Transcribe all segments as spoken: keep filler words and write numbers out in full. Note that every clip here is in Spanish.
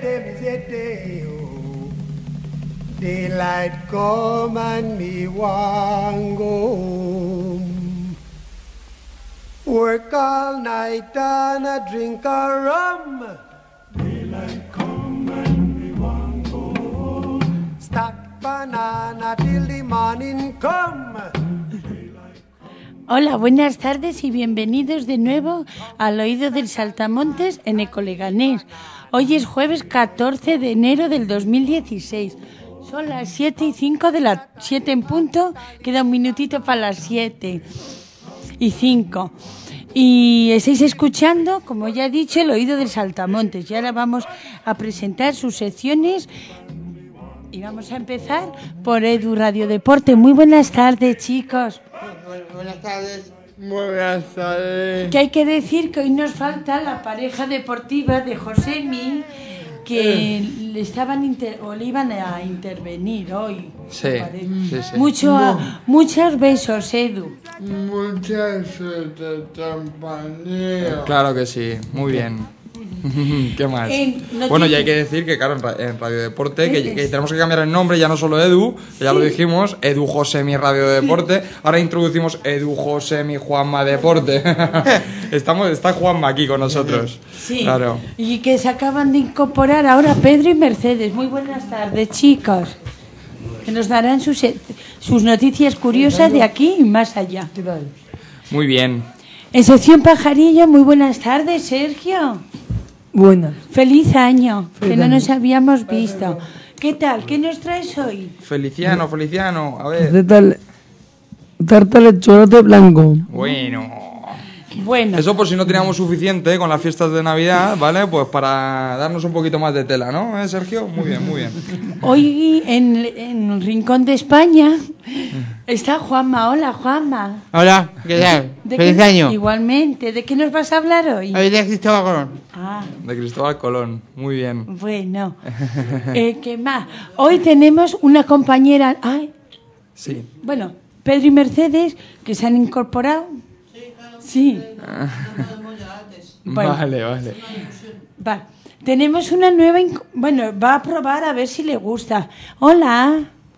day, me say day, oh. Daylight come and me want go home. Work all night and a drink a rum. Daylight come and me want go home. Stack banana till the morning come. Hola, buenas tardes y bienvenidos de nuevo al Oído del Saltamontes en Ecoleganés. Hoy es jueves catorce de enero del dos mil dieciséis. Son las siete y cinco de la siete en punto. Queda un minutito para las siete y cinco. Y estáis escuchando, como ya he dicho, el Oído del Saltamontes. Y ahora vamos a presentar sus secciones. Y vamos a empezar por Edu Radio Deporte. Muy buenas tardes, chicos. Buenas tardes. Buenas tardes. Que hay que decir que hoy nos falta la pareja deportiva de Josemi, que eh. le estaban inter- o le iban a intervenir hoy. Sí, sí, sí. Mucho, no. Muchos besos, Edu. Muchas suerte, compañero. Claro que sí, muy bien. ¿Qué más? Eh, no bueno, te... ya hay que decir que, claro, en, ra- en Radio Deporte, que, que tenemos que cambiar el nombre, ya no solo Edu, que ya sí. Lo dijimos, Edu Josemi Radio Deporte, ahora introducimos Edu Josemi Juanma Deporte. Estamos, está Juanma aquí con nosotros. Sí, claro. Y que se acaban de incorporar ahora Pedro y Mercedes. Muy buenas tardes, chicos. Que nos darán sus, sus noticias curiosas de aquí y más allá. Muy bien. En sección Pajarillo, muy buenas tardes, Sergio. Buenas. Feliz año, Feliz que no año. nos habíamos visto. ¿Qué tal? ¿Qué nos traes hoy? Feliciano, Feliciano, a ver. ¿Qué tal? Tarta de chocolate blanco. Bueno. Bueno. Eso por si no teníamos suficiente con las fiestas de Navidad, ¿vale? Pues para darnos un poquito más de tela, ¿no? ¿Eh, Sergio? Muy bien, muy bien. Hoy en, en el Rincón de España está Juanma. Hola, Juanma. Hola, ¿qué tal? ¿De Feliz qué- año. Igualmente. ¿De qué nos vas a hablar hoy? Hoy de Cristóbal Colón. Ah, De Cristóbal Colón, muy bien. bueno. Eh, ¿Qué más? Hoy tenemos una compañera... Ay, Sí. bueno, Pedro y Mercedes, que se han incorporado. Sí. Bueno. Vale, vale. Va. Tenemos una nueva... inc- Bueno, va a probar a ver si le gusta. Hola.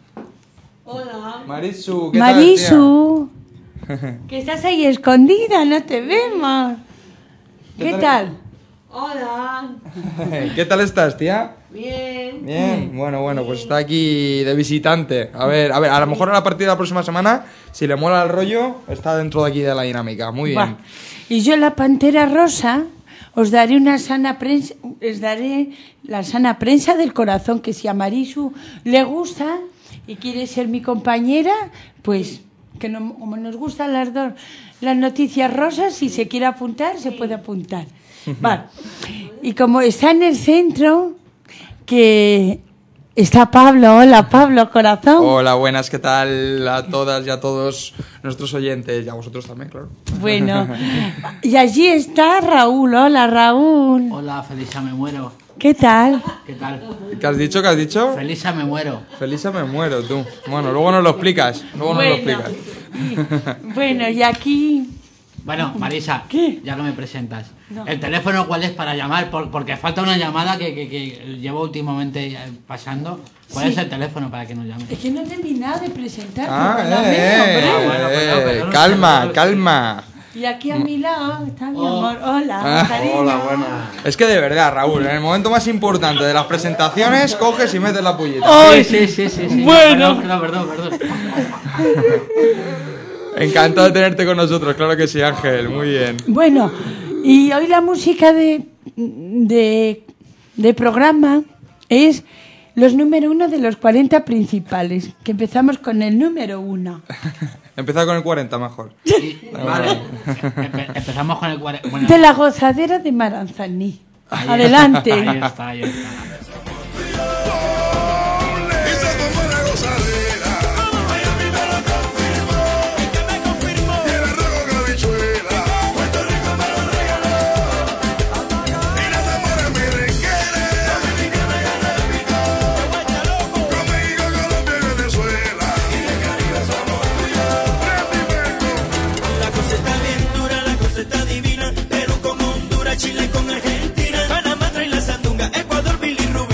Marisu, ¿qué Marisu. Que estás ahí escondida, no te vemos. ¿Qué ¿Qué tal? Hola. tal, tía? ¿Qué tal estás, tía? Bien. Bien, bueno, bueno, pues está aquí de visitante. A ver, a ver, a lo mejor a partir de la próxima semana, si le mola el rollo, está dentro de aquí de la dinámica. Muy bien. Va. Y yo, la Pantera Rosa, os daré una sana prensa, os daré la sana prensa del corazón, que si a Marisu le gusta y quiere ser mi compañera, pues que no- como nos gustan las dos las noticias rosas, si se quiere apuntar, se puede apuntar. Va. Y como está en el centro, que está Pablo. Hola, Pablo, corazón. Hola, buenas, ¿qué tal a todas y a todos nuestros oyentes? Y a vosotros también, claro. Bueno, y allí está Raúl. Hola, Raúl. Hola, Felisa, me muero. ¿Qué tal? ¿Qué tal? ¿Qué has dicho? ¿Qué has dicho? Felisa, me muero. Felisa, me muero, tú. Bueno, luego nos lo explicas. Luego nos lo Bueno. explicas. Bueno, y aquí... Bueno, Marisa, ¿Qué? ya que me presentas. No. ¿El teléfono cuál es para llamar? Por- porque falta una llamada que, que, que llevo últimamente eh, pasando. ¿Cuál Sí. es el teléfono para que nos llame? Es que no he terminado de presentar. Ah, perdóname, eh, hombre. Ah, bueno, perdón, eh, perdón, calma, perdón. calma. Y aquí a mi lado está mi Oh. amor. Hola, Ah, cariño. Es que de verdad, Raúl, en el momento más importante de las presentaciones, coges y metes la pullita. Ay, Sí, sí, sí, sí. sí. Bueno. Perdón, perdón, perdón. perdón. Encantado de tenerte con nosotros, claro que sí, Ángel, muy bien. Bueno, y hoy la música de, de, de programa es los número uno de los cuarenta principales, que empezamos con el número uno. Empezar con el cuarenta mejor. Y- vale. Empe- empezamos con el cuarenta. Bueno, De la gozadera de Maranzaní. ahí Adelante. Está, ahí está, ahí está. Esa como una gozadera. Miami me lo confirmó. ¿Y qué me confirmó? Era rojo con habichuela. Puerto Rico me lo regaló. Y las amores merengueras. Dominicana ya repito. Con México, Colombia y Venezuela. Y el Caribe somos tuyos. Randy Berco. La cosa está bien dura, la cosa está divina. Perú con Honduras, Chile con Argentina. Panamá trae la sandunga, Ecuador, Billy Rubio.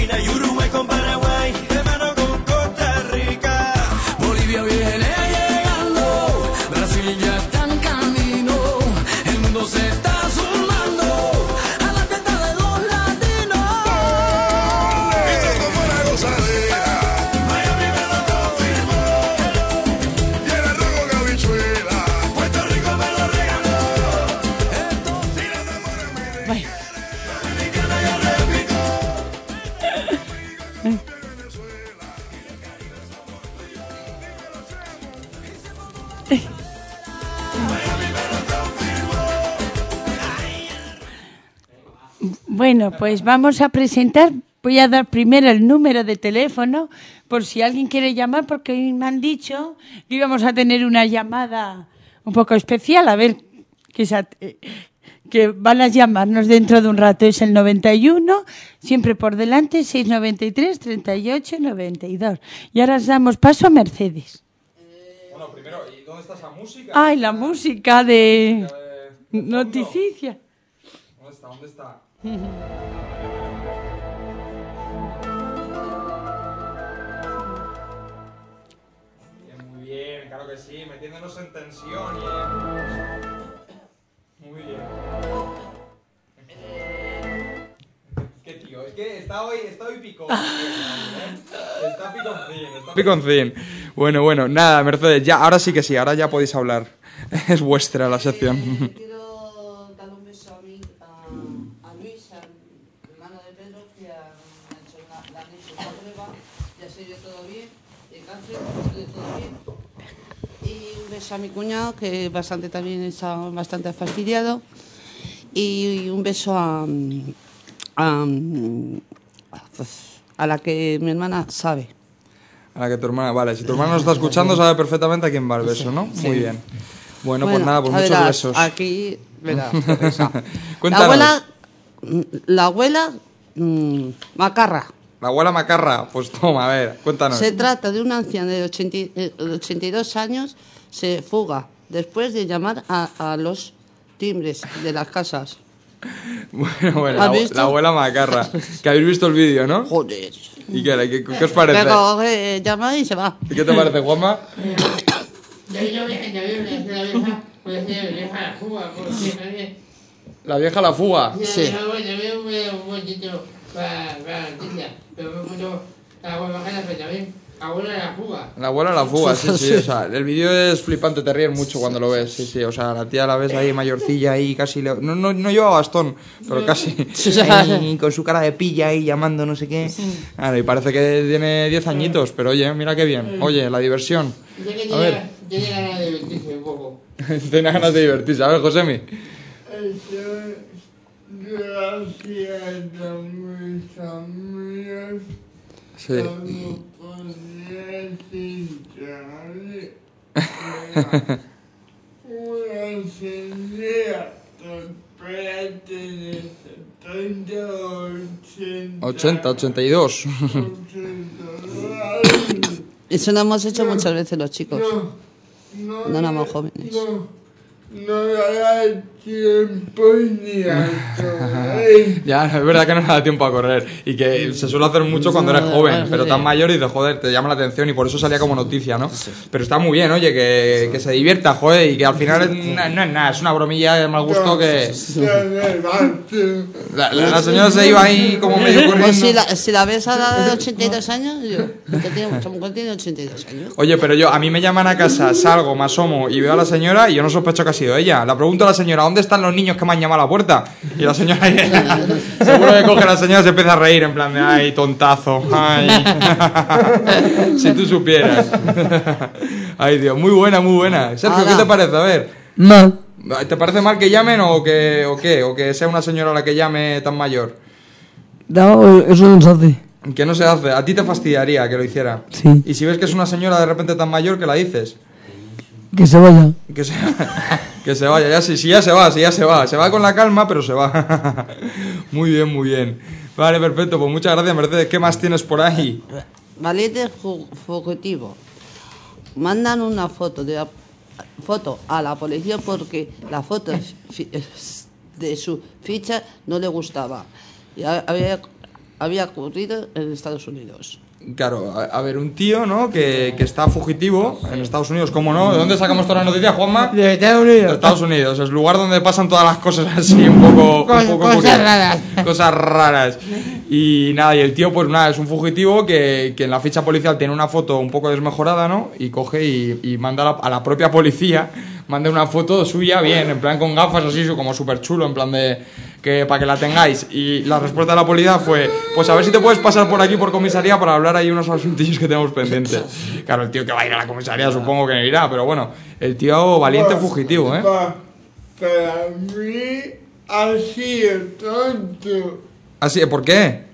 Bueno, pues vamos a presentar. Voy a dar primero el número de teléfono por si alguien quiere llamar, porque hoy me han dicho que íbamos a tener una llamada un poco especial, a ver, que, esa, eh, que van a llamarnos dentro de un rato. Es el noventa y uno, siempre por delante, seiscientos noventa y tres, treinta y ocho, noventa y dos. Y ahora damos paso a Mercedes. Bueno, primero, ¿y dónde está esa música? Ay, la música de de- de Noticicia. ¿Dónde está? ¿Dónde está? Bien, muy bien, claro que sí, metiéndonos en tensión. Bien. Muy bien. Qué tío, es que está hoy, está hoy picón. ¿eh? Está piconcín, está piconcín. Bueno, bueno, nada, Mercedes, ya, ahora sí que sí, ahora ya podéis hablar. Es vuestra la sección. Eh, quiero dar un beso a, mí, a, a Luis, al hermano de Pedro, que han hecho una, le han hecho una prueba, ya se dio todo bien, de cáncer, se dio todo bien. Y un beso a mi cuñado, que bastante también está bastante fastidiado. Y un beso a, a, a la que mi hermana sabe. A la que tu hermana, vale, si tu hermana nos está escuchando sabe perfectamente a quién va el beso, ¿no? Sí. Muy bien. Bueno, Bueno, pues nada, pues a muchos verás, besos. Aquí, verás, qué risa. La Cuéntanos. abuela, la abuela mm, Macarra. La abuela Macarra, pues toma, a ver, cuéntanos. Se trata de una anciana de ochenta, eh, ochenta y dos años, se fuga después de llamar a, a los timbres de las casas. Bueno, bueno, ¿Has la, visto? la abuela Macarra. Que habéis visto el vídeo, ¿no? Joder. ¿Y qué, qué, qué os parece? Que coge, llama y se va. ¿Y qué te parece, Juanma? La vieja la fuga. Sí. La abuela la fuga, sí, sí, o sea, el vídeo es flipante, te ríes mucho cuando lo ves, sí, sí, o sea, la tía la ves ahí mayorcilla ahí casi, le- no, no, no lleva bastón, pero casi, ahí, con su cara de pilla ahí llamando no sé qué, claro, y parece que tiene diez añitos, pero oye, mira qué bien, oye, la diversión, a ver, Tiene ganas de divertirse un poco. tiene ganas de divertirse, a ver, Josemi. Gracias a mis amigos. Sí. Una señora de setenta, ochenta, ochenta y dos. Eso lo hemos hecho muchas veces los chicos. No, No éramos jóvenes. no, no da tiempo ni a correr. Ya, es verdad que no me da tiempo a correr y que se suele hacer mucho cuando eres joven, pero tan mayor y dices, joder, te llama la atención y por eso salía como noticia, ¿no? Pero está muy bien, oye, que, que se divierta, joder, y que al final es- no, no es nada, es una bromilla de mal gusto que... La, la- la señora se iba ahí como medio Pues corriendo. si la, si la ves a la de ochenta y dos años, yo, que tiene, esa mujer tiene ochenta y dos años. Oye, pero yo, a mí me llaman a casa, salgo, me asomo y veo a la señora y yo no sospecho que ha sido ella. La pregunto a la señora, ¿dónde están los niños que me han llamado a la puerta? Y la señora, seguro que coge a la señora y se empieza a reír en plan de, ay, tontazo, ay. Si tú supieras. Ay, Dios, muy buena, muy buena. Sergio, ¿qué Ahora. te parece? A ver. Mal. ¿Te parece mal que llamen o que, o qué? ¿O que sea una señora la que llame tan mayor? No, eso no se hace. Que no se hace. A ti te fastidiaría que lo hiciera. Sí. Y si ves que es una señora de repente tan mayor, ¿qué la dices? Que se vaya. Que se, que se vaya, ya sí, sí, ya se va, sí, ya se va. Se va con la calma, pero se va. Muy bien, muy bien. Vale, perfecto, pues muchas gracias, Mercedes. ¿Qué más tienes por ahí? Valiente fu- fugitivo. Mandan una foto de la, foto a la policía porque la foto fi- de su ficha no le gustaba. Y ha- había, había ocurrido en Estados Unidos. Claro, a, a ver, un tío, ¿no? Que, que está fugitivo en Estados Unidos, ¿cómo no? ¿De dónde sacamos todas las noticias, Juanma? De Estados De Unidos. Estados Unidos, es el lugar donde pasan todas las cosas así, un poco, un Cos- poco cosas curiosas. raras. Cosas raras. Y nada, y el tío, pues nada, es un fugitivo que, que en la ficha policial tiene una foto un poco desmejorada, ¿no? Y coge y, y manda a la, a la propia policía, manda una foto suya, bien, en plan con gafas así, como súper chulo, en plan de... que para que la tengáis. Y la respuesta de la policía fue, pues a ver si te puedes pasar por aquí por comisaría para hablar ahí unos asuntillos que tenemos pendientes. Claro, el tío que va a ir a la comisaría supongo que no irá, pero bueno, el tío valiente fugitivo, ¿eh? Pa- Para mí ha sido tonto. Así, ¿por qué?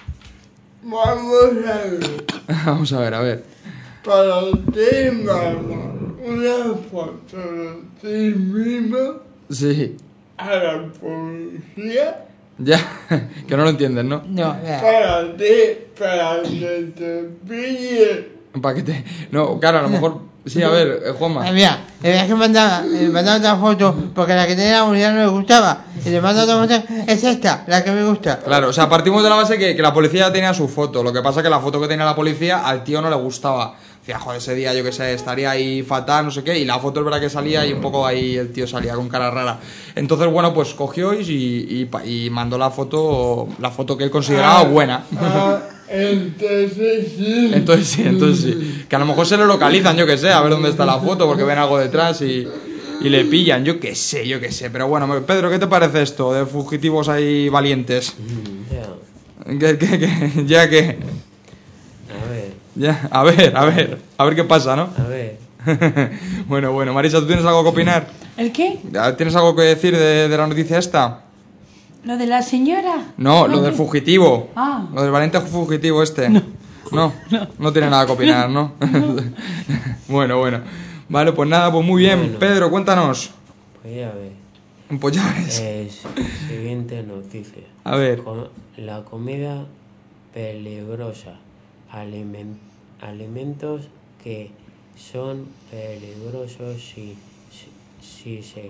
Vamos a ver. Vamos a ver, a ver. Para ti, mamá, una foto de ti mismo Sí, a la policía. ya, que no lo entienden, ¿no? No, ya. Para ti, para que te pille. Para que te... No, claro, a lo mejor... Sí, a ver, eh, Ah, Juanma. mira, es que mandaba, le mandaba otra foto porque la que tenía la unidad no me gustaba. Y le mando otra foto, es esta, la que me gusta. Claro, o sea, partimos de la base que, que la policía ya tenía su foto. Lo que pasa que la foto que tenía la policía al tío no le gustaba. Decía, joder, ese día yo que sé, estaría ahí fatal, no sé qué. Y la foto es verdad que salía y un poco ahí el tío salía con cara rara. Entonces, bueno, pues cogió y, y, y mandó la foto, la foto que él consideraba buena. Ah, entonces sí. Entonces sí, entonces sí. Que a lo mejor se lo localizan, yo que sé, a ver dónde está la foto, porque ven algo detrás y, y le pillan, yo que sé, yo que sé. Pero bueno, Pedro, ¿qué te parece esto de fugitivos ahí valientes? ¿Qué, qué, qué? ¿Ya qué? A ver, Ya, a ver, a ver, a ver qué pasa, ¿no? a ver. Bueno, bueno, Marisa, ¿tú tienes algo que opinar? ¿El qué? ¿Tienes algo que decir de, de la noticia esta? ¿Lo de la señora? No, lo del fugitivo. Ah. Lo del valiente fugitivo este. No. No, no tiene nada que opinar, ¿no? Bueno, bueno. Vale, pues nada, pues muy bien. Bueno. Pedro, cuéntanos. Pues ya ves. Pues ya ves. Es, siguiente noticia. A ver. Co- la comida peligrosa. Alimen- alimentos que son peligrosos si, si, si se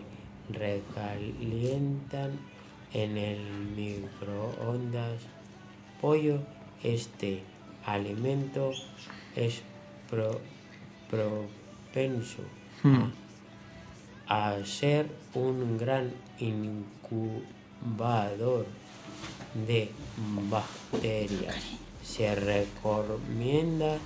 recalientan en el microondas. Pollo. Este alimento es pro- propenso Hmm. a ser un gran incubador de bacterias. Se recomienda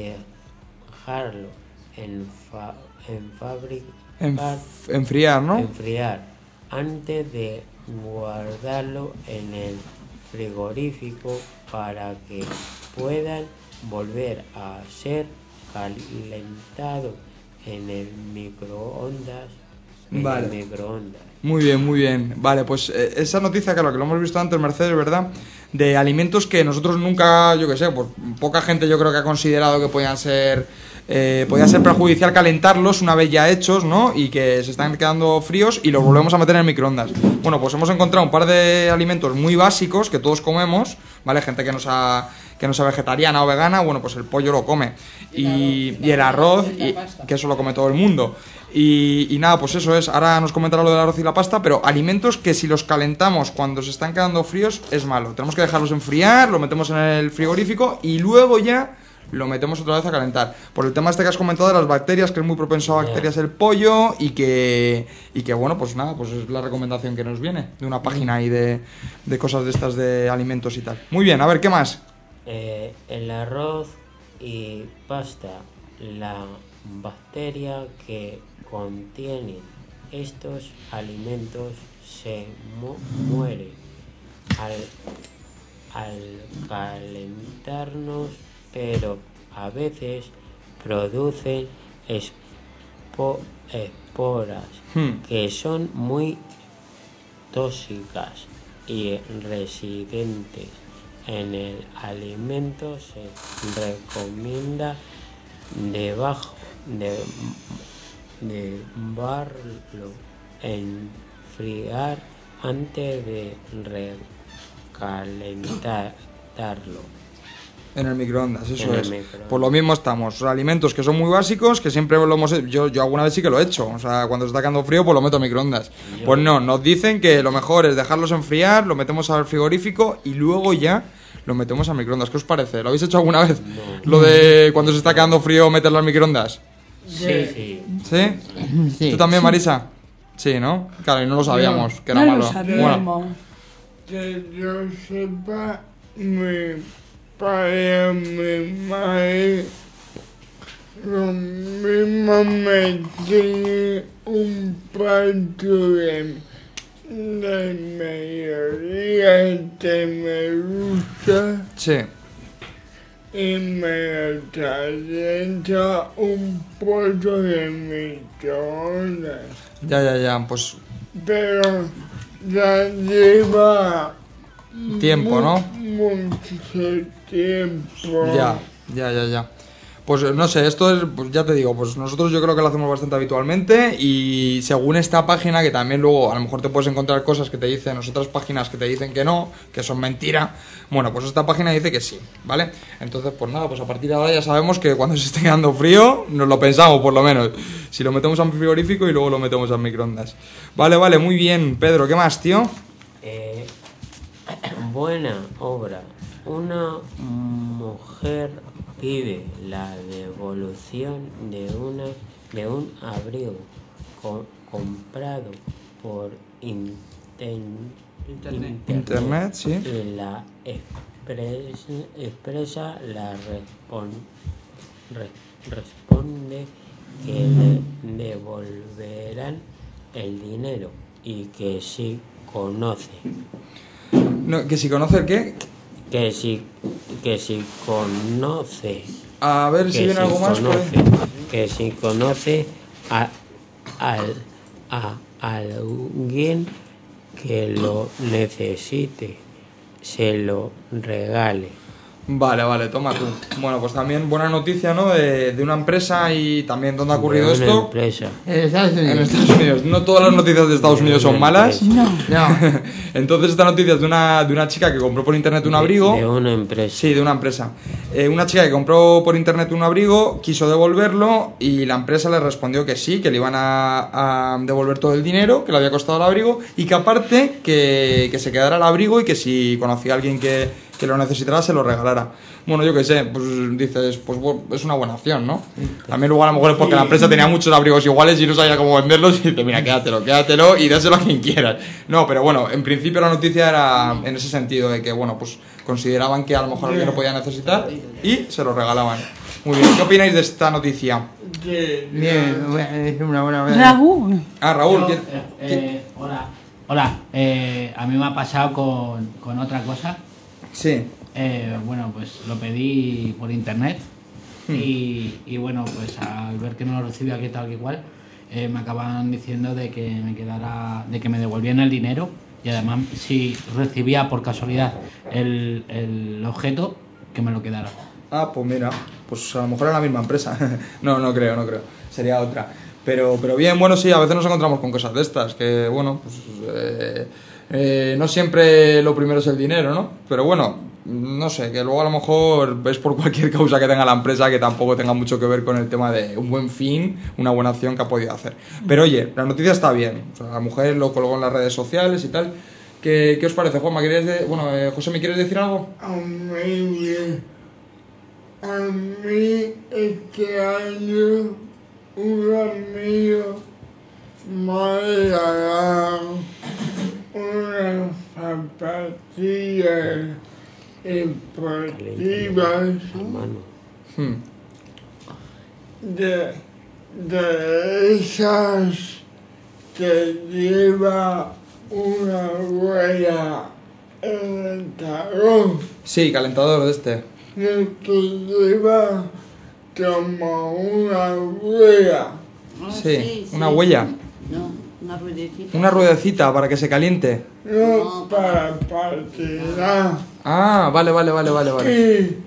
dejarlo en, fa- en fabricar, Enf- enfriar, ¿no? enfriar antes de guardarlo en el frigorífico para que puedan volver a ser calentados en el microondas. En Vale. el microondas. Muy bien, muy bien. Vale, pues eh, esa noticia, claro, que lo hemos visto antes, Mercedes, ¿verdad? De alimentos que nosotros nunca, yo que sé, pues poca gente yo creo que ha considerado que podían ser, eh, podía ser perjudicial calentarlos una vez ya hechos, ¿no? Y que se están quedando fríos y los volvemos a meter en el microondas. Bueno, pues hemos encontrado un par de alimentos muy básicos que todos comemos, ¿vale? Gente que no sea, que no sea vegetariana o vegana, bueno, pues el pollo lo come. Y, y el arroz, y, que eso lo come todo el mundo. Y, y nada, pues eso es. Ahora nos comentará lo del arroz y la pasta, pero alimentos que si los calentamos cuando se están quedando fríos es malo. Tenemos que dejarlos enfriar, lo metemos en el frigorífico y luego ya lo metemos otra vez a calentar. Por el tema este que has comentado de las bacterias, que es muy propenso a bacterias el pollo y que, y que bueno, pues nada, pues es la recomendación que nos viene de una página ahí de, de cosas de estas de alimentos y tal. Muy bien, a ver, ¿qué más? Eh, el arroz y pasta, la bacteria que contienen estos alimentos se mu- muere al, al calentarnos, pero a veces producen espo- esporas Hmm. que son muy tóxicas y residentes en el alimento. Se recomienda debajo de, de barlo, enfriar antes de recalentarlo. En el microondas, eso En el es. microondas. Por lo mismo estamos. Son alimentos que son muy básicos, que siempre lo hemos hecho. Yo, yo alguna vez sí que lo he hecho. O sea, cuando se está quedando frío, pues lo meto al microondas. Pues no, nos dicen que lo mejor es dejarlos enfriar, lo metemos al frigorífico y luego ya lo metemos al microondas. ¿Qué os parece? ¿Lo habéis hecho alguna vez? Lo de cuando se está quedando frío, meterlo al microondas. Sí, sí. ¿Sí? Sí. ¿Tú también, Marisa? Sí, ¿no? Claro, y no lo sabíamos, que era no malo. lo sabíamos. Bueno, Que yo sepa, mi padre, mi madre, lo mismo me tiene un plato de, la mayoría te me gusta Sí. y me calienta un pollo de microondas. Ya, ya, ya, pues Pero ya lleva tiempo, ¿no? mucho tiempo. Ya, ya, ya, ya. Pues no sé, esto es, pues ya te digo, pues nosotros yo creo que lo hacemos bastante habitualmente y según esta página, que también luego a lo mejor te puedes encontrar cosas que te dicen, otras páginas que te dicen que no, que son mentira, bueno, pues esta página dice que sí, ¿vale? Entonces, pues nada, pues a partir de ahora ya sabemos que cuando se esté quedando frío, nos lo pensamos por lo menos, si lo metemos al frigorífico y luego lo metemos al microondas. Vale, vale, muy bien, Pedro, ¿qué más, tío? Eh, buena obra. Una mujer pide la devolución de una de un abrigo co- comprado por inten- Internet. internet, Internet, sí. y la expres- expresa la respon- re- responde que le devolverán el dinero y que si conoce No, que si conoce el qué, que si que si conoce a ver si que viene si algo más por ahí. conoce que si conoce a, al- a alguien que lo necesite, se lo regale. Vale, vale, toma tú. Bueno, pues también buena noticia, ¿no? De, de una empresa y también dónde ha ocurrido De una esto. empresa. En Estados Unidos. En Estados Unidos. No todas las noticias de Estados De Unidos son una malas. empresa. No. Entonces esta noticia es de una, de una chica que compró por internet un abrigo. De, de una empresa. Sí, de una empresa. Eh, una chica que compró por internet un abrigo, quiso devolverlo y la empresa le respondió que sí, que le iban a, a devolver todo el dinero, que le había costado el abrigo y que aparte que, que se quedara el abrigo y que si conocía a alguien que, que lo necesitara se lo regalara. Bueno, yo qué sé, pues dices, pues bueno, es una buena acción, ¿no? También luego a lo mejor es porque la empresa tenía muchos abrigos iguales y no sabía cómo venderlos y dice, mira, quédatelo, quédatelo y dáselo a quien quieras. No, pero bueno, en principio la noticia era en ese sentido de que, bueno, pues consideraban que a lo mejor alguien lo podía necesitar y se lo regalaban. Muy bien, ¿qué opináis de esta noticia? Bien, bueno, es una buena obra. Raúl. Ah, Raúl, Yo, ¿quién- eh, eh, hola, hola. eh, a mí me ha pasado con, con otra cosa. Sí. Eh, bueno, pues lo pedí por internet Hmm. y, y bueno, pues al ver que no lo recibía aquí tal que igual, eh, me acaban diciendo de que me quedara, de que me devolvían el dinero y además si recibía por casualidad el, el objeto, que me lo quedara. Ah, pues mira, pues a lo mejor era la misma empresa. No, no creo, no creo. Sería otra. Pero, pero bien, bueno, sí, a veces nos encontramos con cosas de estas, que bueno, pues eh, eh, no siempre lo primero es el dinero, ¿no? Pero bueno, no sé, que luego a lo mejor es por cualquier causa que tenga la empresa que tampoco tenga mucho que ver con el tema de un buen fin, una buena acción que ha podido hacer. Pero oye, la noticia está bien. O sea, la mujer lo colgó en las redes sociales y tal. ¿Qué, qué os parece, Juanma? ¿Querías de... Bueno, eh, José, ¿me quieres decir algo? A mí, bien. A mí este año un amigo me ha regalado unas zapatillas deportivas Hermano. Hmm. de, de esas que lleva una huella en el talón. Sí, calentador de este. Que lleva como una huella. Ah, Sí, una huella. No, una ruedecita. Una ruedecita para que se caliente. No para patinar. Ah, vale, vale, vale, vale, vale. Y,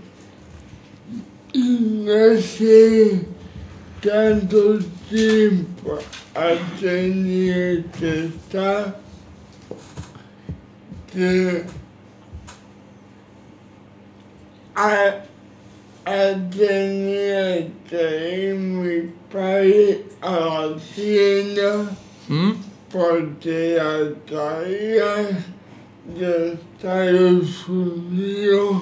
y no sé tanto tiempo ha tenido que estar que ha, ha tenido que ir mi padre a la tienda ¿Mm? porque las traías de Estados Unidos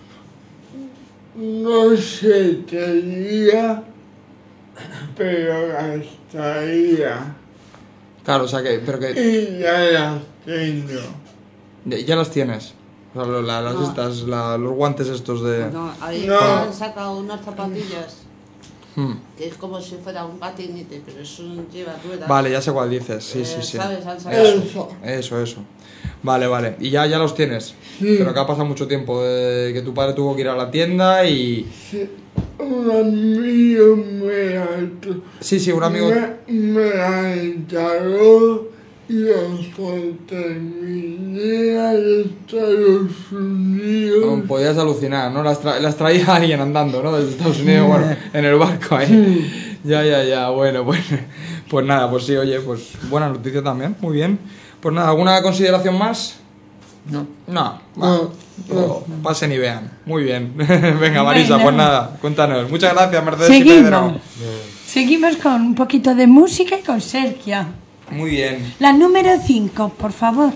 no se tenía, pero las traía. Claro, o sea que, pero que Y ya las tengo. ya, ya las tienes. O sea, lo- la- las No. estas, la- los guantes estos de... No, ahí No. han sacado unas zapatillas Hmm. que es como si fuera un patinete, pero eso lleva ruedas. Vale, ya sé cuál dices. Sí, Eh, sí, sí. ¿sabes? Han sacado- Eso, eso, eso. Vale, vale. Y ya, ya los tienes. Sí. Pero que ha pasado mucho tiempo. De que tu padre tuvo que ir a la tienda y. Sí, un amigo me ha, Sí, sí, un amigo. me, me ha encargado y después terminé a Estados Unidos. No, podías alucinar, ¿no? Las, tra- las traía alguien andando, ¿no? Desde Estados Unidos, bueno, en el barco ahí. Ya, ya, ya, bueno, pues, pues nada, pues sí, oye, pues buena noticia también, muy bien. Pues nada, ¿alguna consideración más? No. No, no, no. Pasen y vean. Muy bien. Venga, Marisa, Bueno. pues nada, cuéntanos. Muchas gracias, Mercedes y Pedro. Seguimos. Seguimos con un poquito de música y con Sergio. Muy bien. La número cinco, por favor.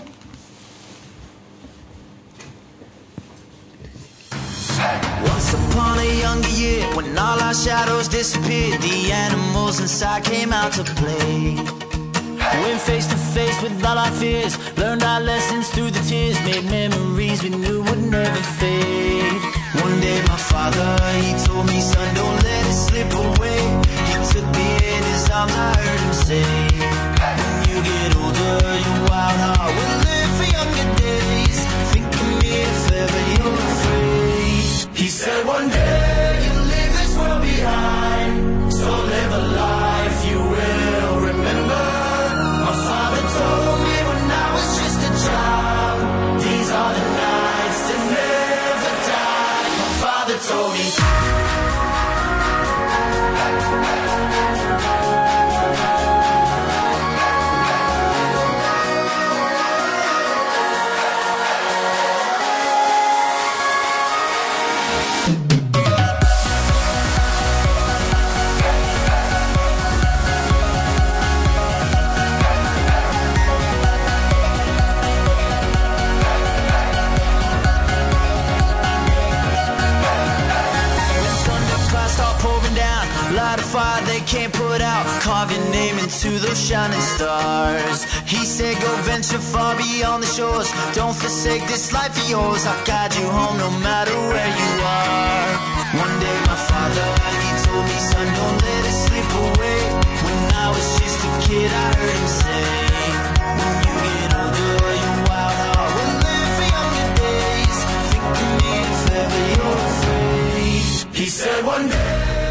Once upon a younger year, when all our shadows disappeared, the animals inside came out to play. Went face to face with all our fears, learned our lessons through the tears, made memories we knew would never fade. One day my father, he told me, son, don't let it slip away. He took me in his arms, I heard him say, when you get older, your wild heart will live for younger days. Think of me if ever you're afraid. He said one day you'll leave this world behind, so live a life you will remember. My father told me when I was just a child, these are the nights that never die. My father told me. Light a fire they can't put out, carve your name into those shining stars. He said go venture far beyond the shores, don't forsake this life of yours. I'll guide you home no matter where you are. One day my father, he told me, son, don't let it slip away. When I was just a kid I heard him say, when you get older your wild heart will live for younger days. Think of me if ever you're afraid. He said one day.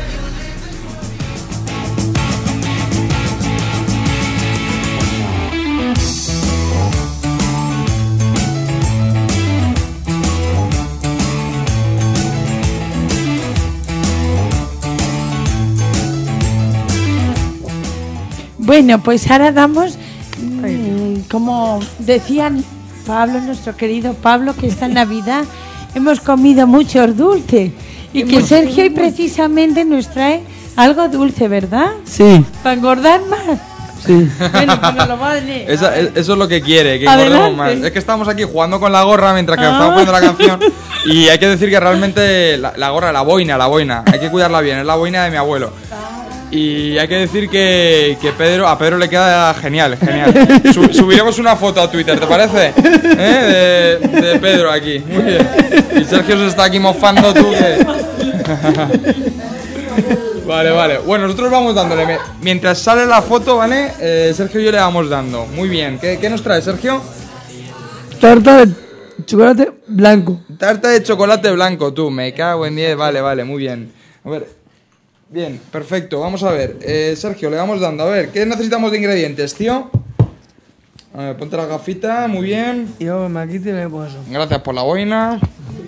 Bueno, pues ahora damos, mm, como decían Pablo, nuestro querido Pablo, que esta Navidad hemos comido muchos dulces y que Sergio hoy precisamente nos trae algo dulce, ¿verdad? Sí, Para engordar más. sí. Bueno, pues nos lo va a leer. Esa- es- eso es lo que quiere, que Adelante. engordemos más. Es que estamos aquí jugando con la gorra mientras que Ah. estamos poniendo la canción. Y hay que decir que realmente la, la gorra, la boina, la boina, hay que cuidarla bien, es la boina de mi abuelo. Y hay que decir que, que Pedro, a Pedro le queda genial, genial. Su- subiremos una foto a Twitter, ¿te parece? ¿Eh? De, de Pedro aquí, muy bien. Y Sergio se está aquí mofando, tú que... Vale, vale. Bueno, nosotros vamos dándole. Me- Mientras sale la foto, ¿vale? Eh, Sergio y yo le vamos dando. Muy bien. ¿Qué, qué nos trae, Sergio? Tarta de chocolate blanco. Tarta de chocolate blanco, tú. Me cago en diez. Vale, vale, muy bien. A ver. Bien, perfecto. Vamos a ver. Eh, Sergio, le vamos dando. A ver, ¿qué necesitamos de ingredientes, tío? A ver, ponte la gafita. Muy bien. Y yo me quito y me paso. Gracias por la boina.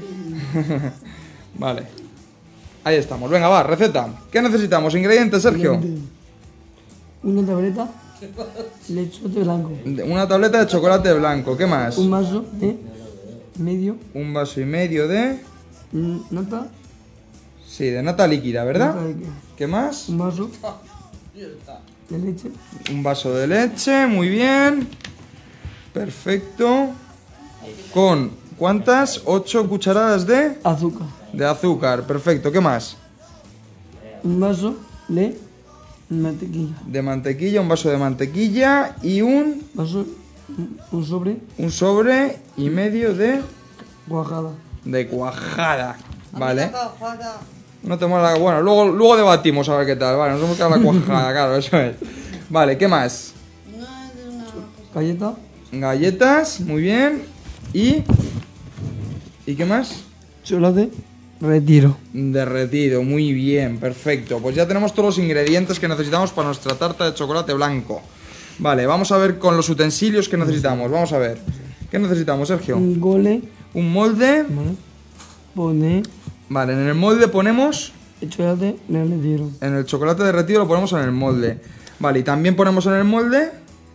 Vale. Ahí estamos. Venga, va, receta. ¿Qué necesitamos? Ingredientes, Sergio. Una tableta de chocolate blanco. Una tableta de chocolate blanco. ¿Qué más? Un vaso de medio Un vaso y medio de... mm, nata. Sí, de nata líquida, ¿verdad? Nata líquida. ¿Qué más? Un vaso de leche. Un vaso de leche, muy bien. Perfecto. Con, ¿cuántas? Ocho cucharadas de... Azúcar. De azúcar, perfecto. ¿Qué más? Un vaso de mantequilla. De mantequilla, un vaso de mantequilla y un... Vaso, un sobre Un sobre y medio de... cuajada. De cuajada, ¿vale? No te mola la... Bueno, luego, luego debatimos a ver qué tal. Vale, nos hemos quedado la cuajada, claro, eso es. Vale, ¿qué más? Galleta. Galletas, muy bien. ¿Y? ¿Y qué más? Chocolate. Retiro. Derretido, muy bien, perfecto. Pues ya tenemos todos los ingredientes que necesitamos para nuestra tarta de chocolate blanco. Vale, vamos a ver con los utensilios que necesitamos. Vamos a ver. ¿Qué necesitamos, Sergio? Un gole. Un molde. Vale. Pone. Vale, en el molde ponemos... El chocolate derretido. En el chocolate derretido lo ponemos en el molde. Vale, y también ponemos en el molde...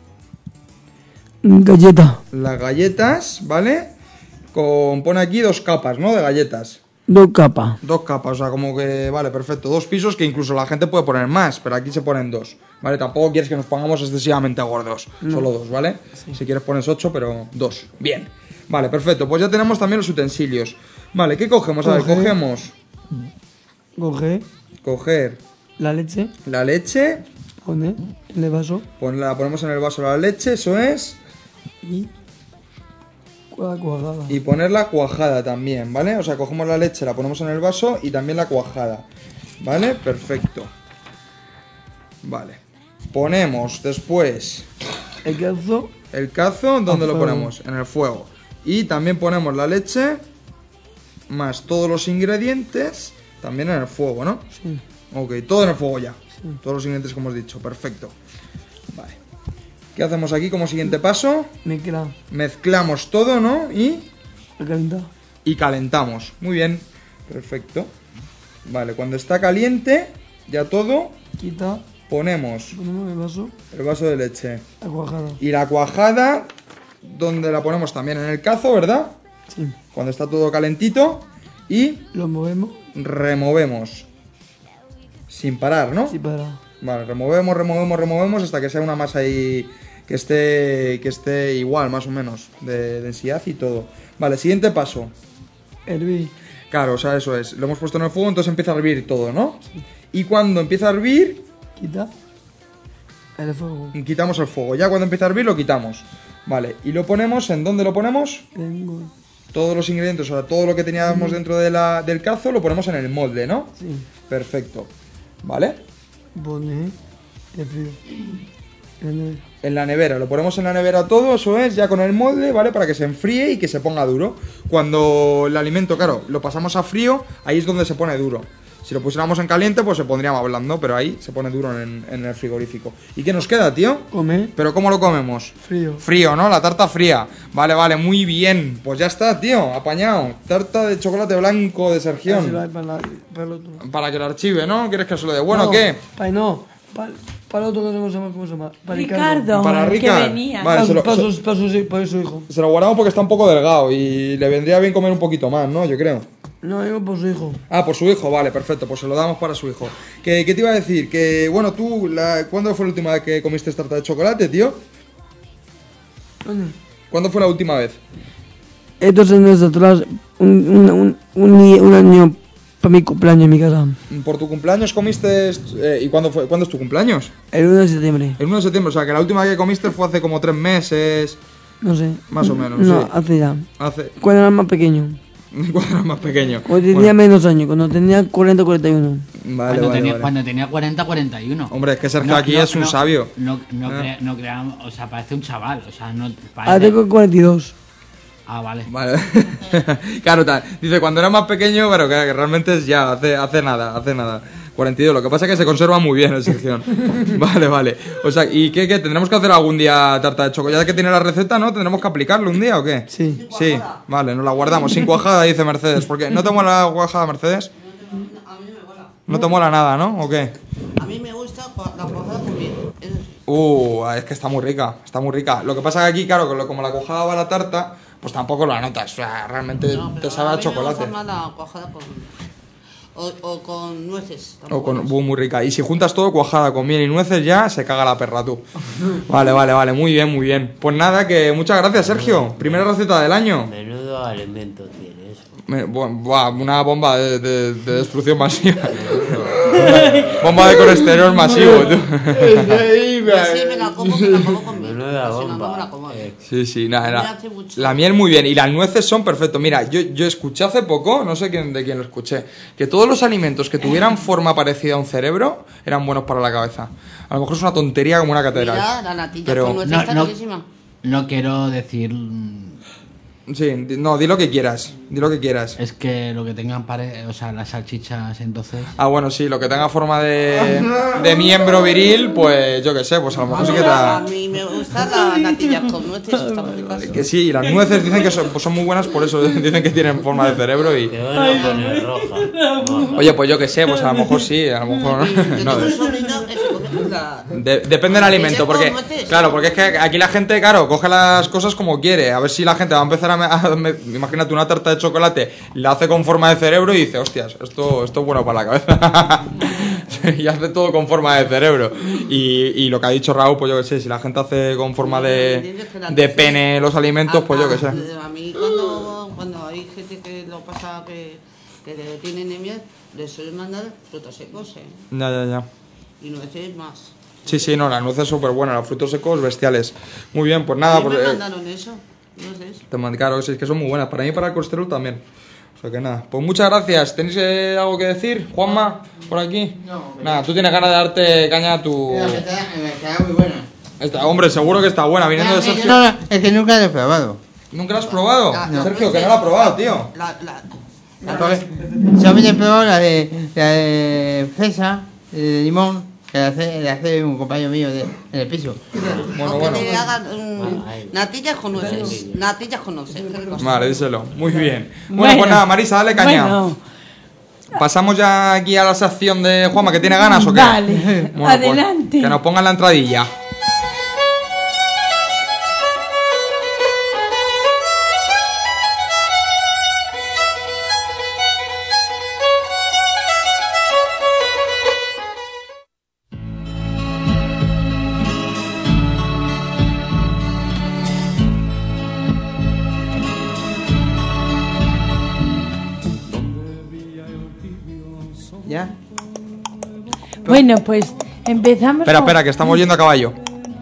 Galleta. Las galletas, ¿vale? Con... Pone aquí dos capas, ¿no? De galletas. Dos capas. Dos capas, o sea, como que... Vale, perfecto. Dos pisos que incluso la gente puede poner más, pero aquí se ponen dos. Vale, tampoco quieres que nos pongamos excesivamente gordos. No. Solo dos, ¿vale? Sí. Si quieres pones ocho, pero dos. Bien. Vale, perfecto. Pues ya tenemos también los utensilios. Vale, ¿qué cogemos? A ver, Coge. cogemos... Coge. Coger... La leche. La leche... Pone en el vaso. Pon- la ponemos en el vaso la leche, eso es. Y... La cuajada. Y poner la cuajada también, ¿vale? O sea, cogemos la leche, la ponemos en el vaso y también la cuajada. ¿Vale? Perfecto. Vale. Ponemos después... El cazo. El cazo, ¿dónde Al lo fuego. ponemos? En el fuego. Y también ponemos la leche, más todos los ingredientes, también en el fuego, ¿no? Sí. Ok, todo en el fuego ya. Sí. Todos los ingredientes que hemos dicho, perfecto. Vale. ¿Qué hacemos aquí como siguiente paso? Mezcla. Mezclamos todo, ¿no? Y... Calienta. Y calentamos. Muy bien. Perfecto. Vale, cuando está caliente, ya todo, Quita. ponemos Ponemos el vaso. el vaso de leche. La cuajada. Y la cuajada, donde la ponemos también en el cazo, ¿verdad? Sí. Cuando está todo calentito. Y Lo movemos. removemos. Sin parar, ¿no? Sí, para. Vale, removemos, removemos, removemos hasta que sea una masa ahí que esté, que esté igual, más o menos, de densidad y todo. Vale, siguiente paso. Hervir. Claro, o sea, eso es. Lo hemos puesto en el fuego, entonces empieza a hervir todo, ¿no? Y cuando empieza a hervir, Quita. El fuego. quitamos el fuego. Ya cuando empieza a hervir lo quitamos. Vale, y lo ponemos, ¿en dónde lo ponemos? Tengo. Todos los ingredientes, o sea, todo lo que teníamos dentro de la, del cazo lo ponemos en el molde, ¿no? Sí. Perfecto. ¿Vale? Pone. El frío. En la nevera. En la nevera, lo ponemos en la nevera todo, eso es, ya con el molde, ¿vale? Para que se enfríe y que se ponga duro. Cuando el alimento, claro, lo pasamos a frío, ahí es donde se pone duro. Si lo pusiéramos en caliente, pues se pondría más blando, pero ahí se pone duro en, en el frigorífico. ¿Y qué nos queda, tío? Comer. ¿Pero cómo lo comemos? Frío. Frío, ¿no? La tarta fría. Vale, vale, muy bien. Pues ya está, tío, apañado. Tarta de chocolate blanco de Así va Sergión. para, la- para el otro. Para que lo archive, ¿no? ¿Quieres que se lo dé? Bueno, No, ¿qué? Para, no. Para, para el otro que no se llama. ¿Cómo se llama? Para Ricardo, Para el Ricard. que venía. Vale, Para, se lo- para, se- sus- para sus- para su hijo. Se lo guardamos porque está un poco delgado y le vendría bien comer un poquito más, ¿no? Yo creo. No, digo por su hijo. Ah, por su hijo, vale, perfecto, pues se lo damos para su hijo. ¿Qué, qué te iba a decir? Que, bueno, tú, la, ¿cuándo fue la última vez que comiste tarta de chocolate, tío? Coño. ¿Cuándo fue la última vez? Estos años atrás, un, un, un, un, ni- un año para mi cumpleaños en mi casa. ¿Por tu cumpleaños comiste? eh, ¿Y cuándo, fue, cuándo es tu cumpleaños? El uno de septiembre. El uno de septiembre, o sea que la última vez que comiste fue hace como tres meses, No sé. más o menos. No, sí. hace ya. Hace. Cuando era más pequeño. Cuando eras más pequeño. Cuando tenía Bueno, menos años. Cuando tenía cuarenta, cuarenta y uno. vale, cuando, vale, tenía, vale. cuando tenía cuarenta, cuarenta y uno. Hombre, es que Sergio aquí es un sabio. No, no, Ah. crea- no creamos, o sea, parece un chaval, o sea, no Ahora parece... tengo cuarenta y dos. Ah, vale. Vale. Claro, tal. Dice, cuando era más pequeño, pero que, que realmente es ya, hace, hace nada, hace nada. cuarenta y dos, lo que pasa es que se conserva muy bien el sección. Vale, vale. O sea, ¿y qué, qué? ¿Tendremos que hacer algún día tarta de chocolate? Ya que tiene la receta, ¿no? ¿Tendremos que aplicarlo un día o qué? Sí. Sí, vale, nos la guardamos. Sin cuajada, dice Mercedes. ¿Por qué? ¿No te mola la cuajada, Mercedes? A mí me mola. ¿No te mola nada, no? ¿O qué? A mí me gusta cua- la cuajada con miel. Eso sí. Uh, es que está muy rica, está muy rica. Lo que pasa que aquí, claro, que lo- como la cuajada va a la tarta, pues tampoco la notas. O sea, realmente No, pero te sabe a mí me chocolate. gusta más la cuajada con... O, o con nueces. O tampoco con, me gusta. uh, muy rica. Y si juntas todo, cuajada con miel y nueces, ya se caga la perra tú. Vale, vale, vale. Muy bien, muy bien. Pues nada, que muchas gracias, Sergio. Primera receta del año. Menudo alimento tiene eso. Me- bu- buah, una bomba de, de- de destrucción masiva. Bomba de colesterol masivo, tú. Sí, me la como, me la como con miel. Menuda Si no, no me bomba. la como. eh. Sí, sí, nada, Me nada. hace mucho. La miel muy bien y las nueces son perfectos. Mira, yo, yo escuché hace poco, no sé quién, de quién lo escuché, que todos los alimentos que tuvieran forma parecida a un cerebro eran buenos para la cabeza. A lo mejor es una tontería como una catedral. Mira, la natilla Pero- con nueces No, está no. riquísima. No quiero decir. mm, Sí, di- no, di lo que quieras, di lo que quieras. Es que lo que tengan pare... o sea, las salchichas entonces. Ah, bueno, sí, lo que tenga forma de, de miembro viril, pues yo qué sé, pues a lo mejor sí que te... A mí me gusta la natilla con nueces, está muy rica. Que sí, y las nueces dicen que son, pues son muy buenas, por eso dicen que tienen forma de cerebro y... Te van a poner roja. Oye, pues yo qué sé, pues a lo mejor sí, a lo mejor Yo no. tengo de- un sobrino que se come la... de- depende del alimento, porque... nueces. Claro, porque es que aquí la gente, claro, coge las cosas como quiere. A ver si la gente va a empezar a... me- a me- imagínate una tarta de chocolate, la hace con forma de cerebro y dice, hostias, esto, esto es bueno para la cabeza. Y hace todo con forma de cerebro. Y, y lo que ha dicho Raúl, pues yo qué sé, si la gente hace con forma de, de pene los alimentos, pues yo qué sé. A mí cuando, cuando hay gente que lo pasa, que, que tiene anemia, les suelen mandar frutos secos, ¿eh? Ya, ya, ya. Y nueces más. Sí, sí, no, las nueces súper buenas, los frutos secos bestiales. Muy bien, pues A nada, mí pues, me eh, mandaron eso, nueces. te mando, claro, sí, es que son muy buenas. Para mí y para el colesterol también. O sea que nada, pues muchas gracias. ¿Tenéis eh, algo que decir, Juanma, por aquí? No, Nada, tú tienes ganas de darte caña a tu... Mira, que está, que está muy buena. Está- hombre, seguro que está buena, viniendo de Es que Sergio. no, es que nunca lo he probado. ¿Nunca lo has probado? La- las Sergio, que nueces- no lo ha probado, tío. La, la, la, Porque solamente he probado la de, la de fresa, de limón, que la hace, la hace un compañero mío de, en el piso. Bueno, aunque bueno. le hagan mm, natillas con nueces. Natillas con nueces. qué rico. Vale, díselo. Muy bien. Bueno, Bueno. pues nada, Marisa, dale caña. Bueno, ¿Pasamos ya aquí a la sección de Juanma, que tiene ganas o qué? Vale, Bueno, pues, adelante. que nos pongan la entradilla. ¿Ya? bueno, pues empezamos. Espera, con- espera, que estamos yendo a caballo.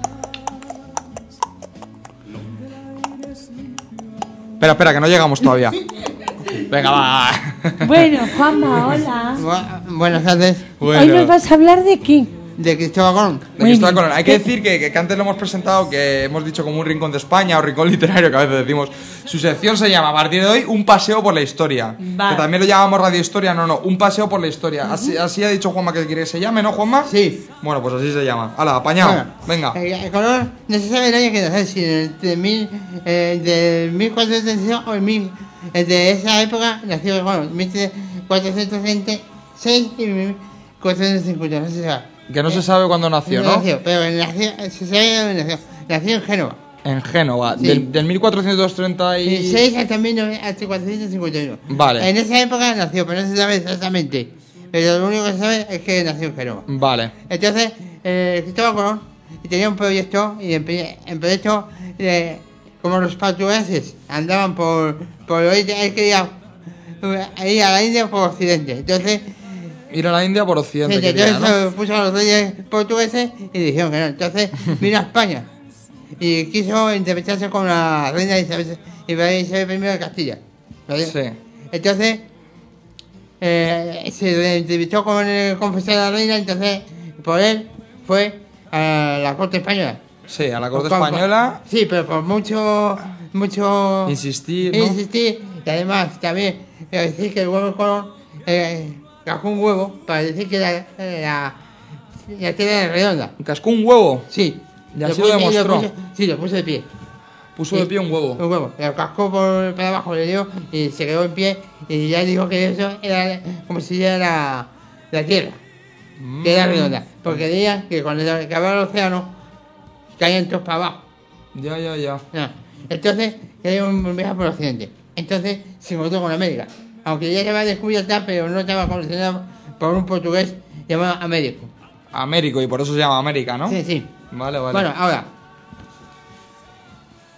Espera, espera, que no llegamos todavía. Venga, va. Bueno, Juanma, hola. Bu- buenas tardes. Hoy nos vas a hablar de qué. De Cristóbal Colón. De Cristóbal Colón. Hay que decir que, que- que antes lo hemos presentado, que hemos dicho como un rincón de España o rincón literario, que a veces decimos. Su sección se llama, a partir de hoy, Un paseo por la historia. Vale. Que también lo llamamos Radio Historia, no, no, Un paseo por la historia. Así, así ha dicho Juanma que quiere que se llame, ¿no, Juanma? Sí. Bueno, pues así se llama. Hala, apañado. Bueno, Venga. El, el Colón no se sabe el año que nació, si de, mil, eh, de mil cuatrocientos setenta y seis o el mil. eh, De esa época nació el Colón, mil cuatrocientos treinta y seis y mil cuatrocientos cincuenta, no se sabe. Que no se sabe cuándo nació, ¿no? nació, pero nació, se sabe dónde nació. Nació en Génova. En Génova, Sí. del, del mil cuatrocientos treinta y... seis hasta mil cuatrocientos cincuenta y uno. Vale. En esa época nació, pero no se sabe exactamente. Pero lo único que se sabe es que nació en Génova. Vale. Entonces, eh, Cristóbal Colón tenía un proyecto, y el, proye- el proyecto, eh, como los portugueses andaban por, por el oriente, él quería eh, ir a la India por occidente. Entonces, Ir a la India por occidente, sí, quería, entonces ¿no? se puso a los reyes portugueses y dijeron que no. Entonces, vino a España y quiso entrevistarse con la reina Isabel, Isabel primera de Castilla. ¿Vale? Sí. Entonces, eh, se entrevistó con el confesor de la reina, entonces por él fue a la corte española. Sí, a la corte Por- por- española. Sí, pero por mucho, mucho Insistir, ¿no? insistir, y además también eh, decir que el huevo de Colón eh, cajó un huevo para decir que la, la, la tierra era redonda. ¿Cascó un huevo? Sí. Y así lo demostró. puso- sí, lo puso de pie. Puso Sí. de pie un huevo. Un huevo. Lo cascó por para abajo, le dio y se quedó en pie y ya dijo que eso era como si era la, la tierra, que era redonda. Porque decían que cuando se acababa el océano caían todos para abajo. Ya, ya, ya. No. Entonces, quería un viaje por occidente. Entonces se encontró con América. Aunque ya estaba descubierta, pero no estaba conocida por un portugués llamado Américo. Américo, y por eso se llama América, ¿no? Sí, sí. Vale, vale. Bueno, ahora.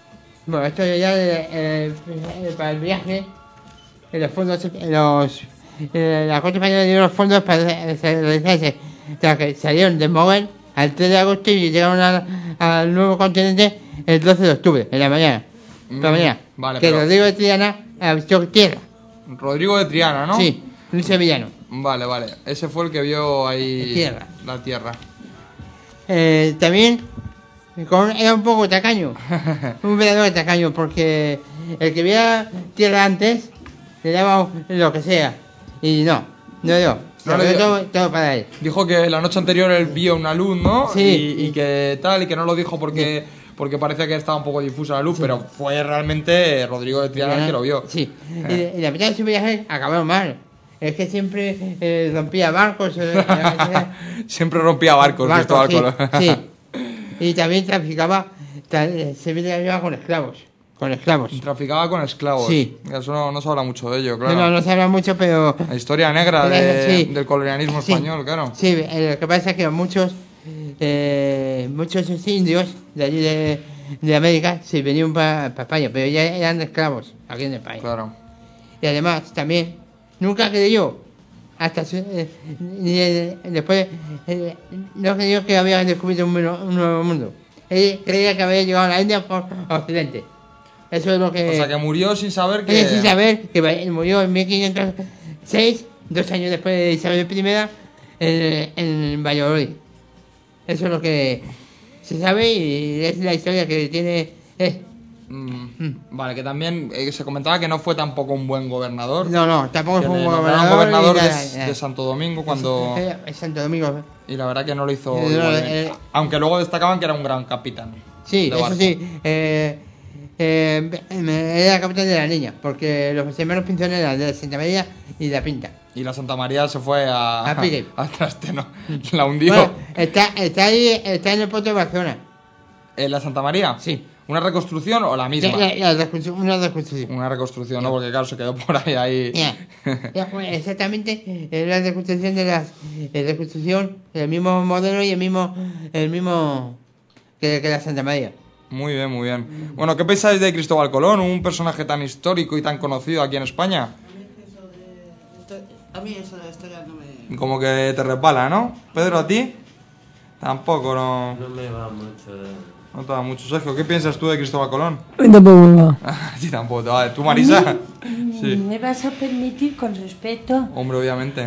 Bueno, esto ya eh, eh, para el viaje, en los fondos, en los, eh, la Corte Española dio los fondos para realizarse, tras que salieron de Moguel al tres de agosto y llegaron al, al nuevo continente el doce de octubre, en la mañana. Por la Mm, mañana. vale, que pero- Rodrigo de Triana avistó tierra. Rodrigo de Triana, ¿no? Sí, un sevillano. Vale, vale. Ese fue el que vio ahí Tierra. la tierra. Eh, también con- era un poco tacaño, un verdadero tacaño, porque el que veía tierra antes le daba lo que sea. Y no, no dio. No No le dio. todo, todo para él. Dijo que la noche anterior él vio una luz, ¿no? Sí. Y, y que tal, y que no lo dijo porque, porque parecía que estaba un poco difusa la luz, pero fue realmente Rodrigo de Triana el que lo vio. Sí. Y, de- y la mitad de su viaje acabaron mal. Es que siempre eh, rompía barcos. eh, Siempre rompía barcos, barcos, Cristóbal sí, Colón. sí. Y también traficaba, tra- eh, se traficaba con esclavos. Con esclavos. Traficaba con esclavos. Sí. Eso no, no se habla mucho de ello, claro. No, no se habla mucho, pero... La historia negra Pero de- sí. del colonialismo Sí. español, claro. Sí, eh, lo que pasa es que muchos, eh, muchos indios de allí de, de América se venían para España, pero ya eran esclavos aquí en España. Claro. Y además, también, nunca creyó, hasta su- eh, ni, eh, después, eh, no creyó que había descubierto un, nuevo- un nuevo mundo. Él creía que había llegado a la India por Occidente. Eso es lo que... O sea, que murió sin saber que... Ella sin saber que va- murió en mil quinientos seis, dos años después de Isabel I, en, en Valladolid. Eso es lo que se sabe y es la historia que tiene. Eh. Mm, Vale, que también eh, se comentaba que no fue tampoco un buen gobernador. No, no, tampoco Que fue un le buen nombraron gobernador. gobernador y de, nada, nada. de Santo Domingo cuando... Eh, eh, Santo Domingo. Y la verdad que no lo hizo Eh, no, igual eh, bien. Aunque luego destacaban que era un gran capitán. Sí, de eso barco. sí. Eh, eh, era capitán de la niña, porque los hermanos Pinzón eran de Santa María y de la Pinta. Y la Santa María se fue a... A pique. al traste, ¿no? La hundió. Bueno, está, está ahí, está en el puerto de Barcelona. ¿En la Santa María? Sí. ¿Una reconstrucción o la misma? La- la- la reconstru- una reconstrucción. Una reconstrucción, ¿no? Porque claro, se quedó por ahí, ahí... Ya. Ya, pues, exactamente, es la reconstrucción de las la reconstrucción, el mismo modelo y el mismo el mismo que, que la Santa María. Muy bien, muy bien. Bueno, ¿qué pensáis de Cristóbal Colón? Un personaje tan histórico y tan conocido aquí en España. A mí eso de la historia no me... Como que te resbala, ¿no? Pedro, ¿a ti? Tampoco, no... No me va mucho. eh. No te da mucho. Sergio, ¿qué piensas tú de Cristóbal Colón? A mí tampoco me va. A ti tampoco te va. ¿Tú, Marisa? Sí. ¿Me vas a permitir con respeto? Hombre, obviamente.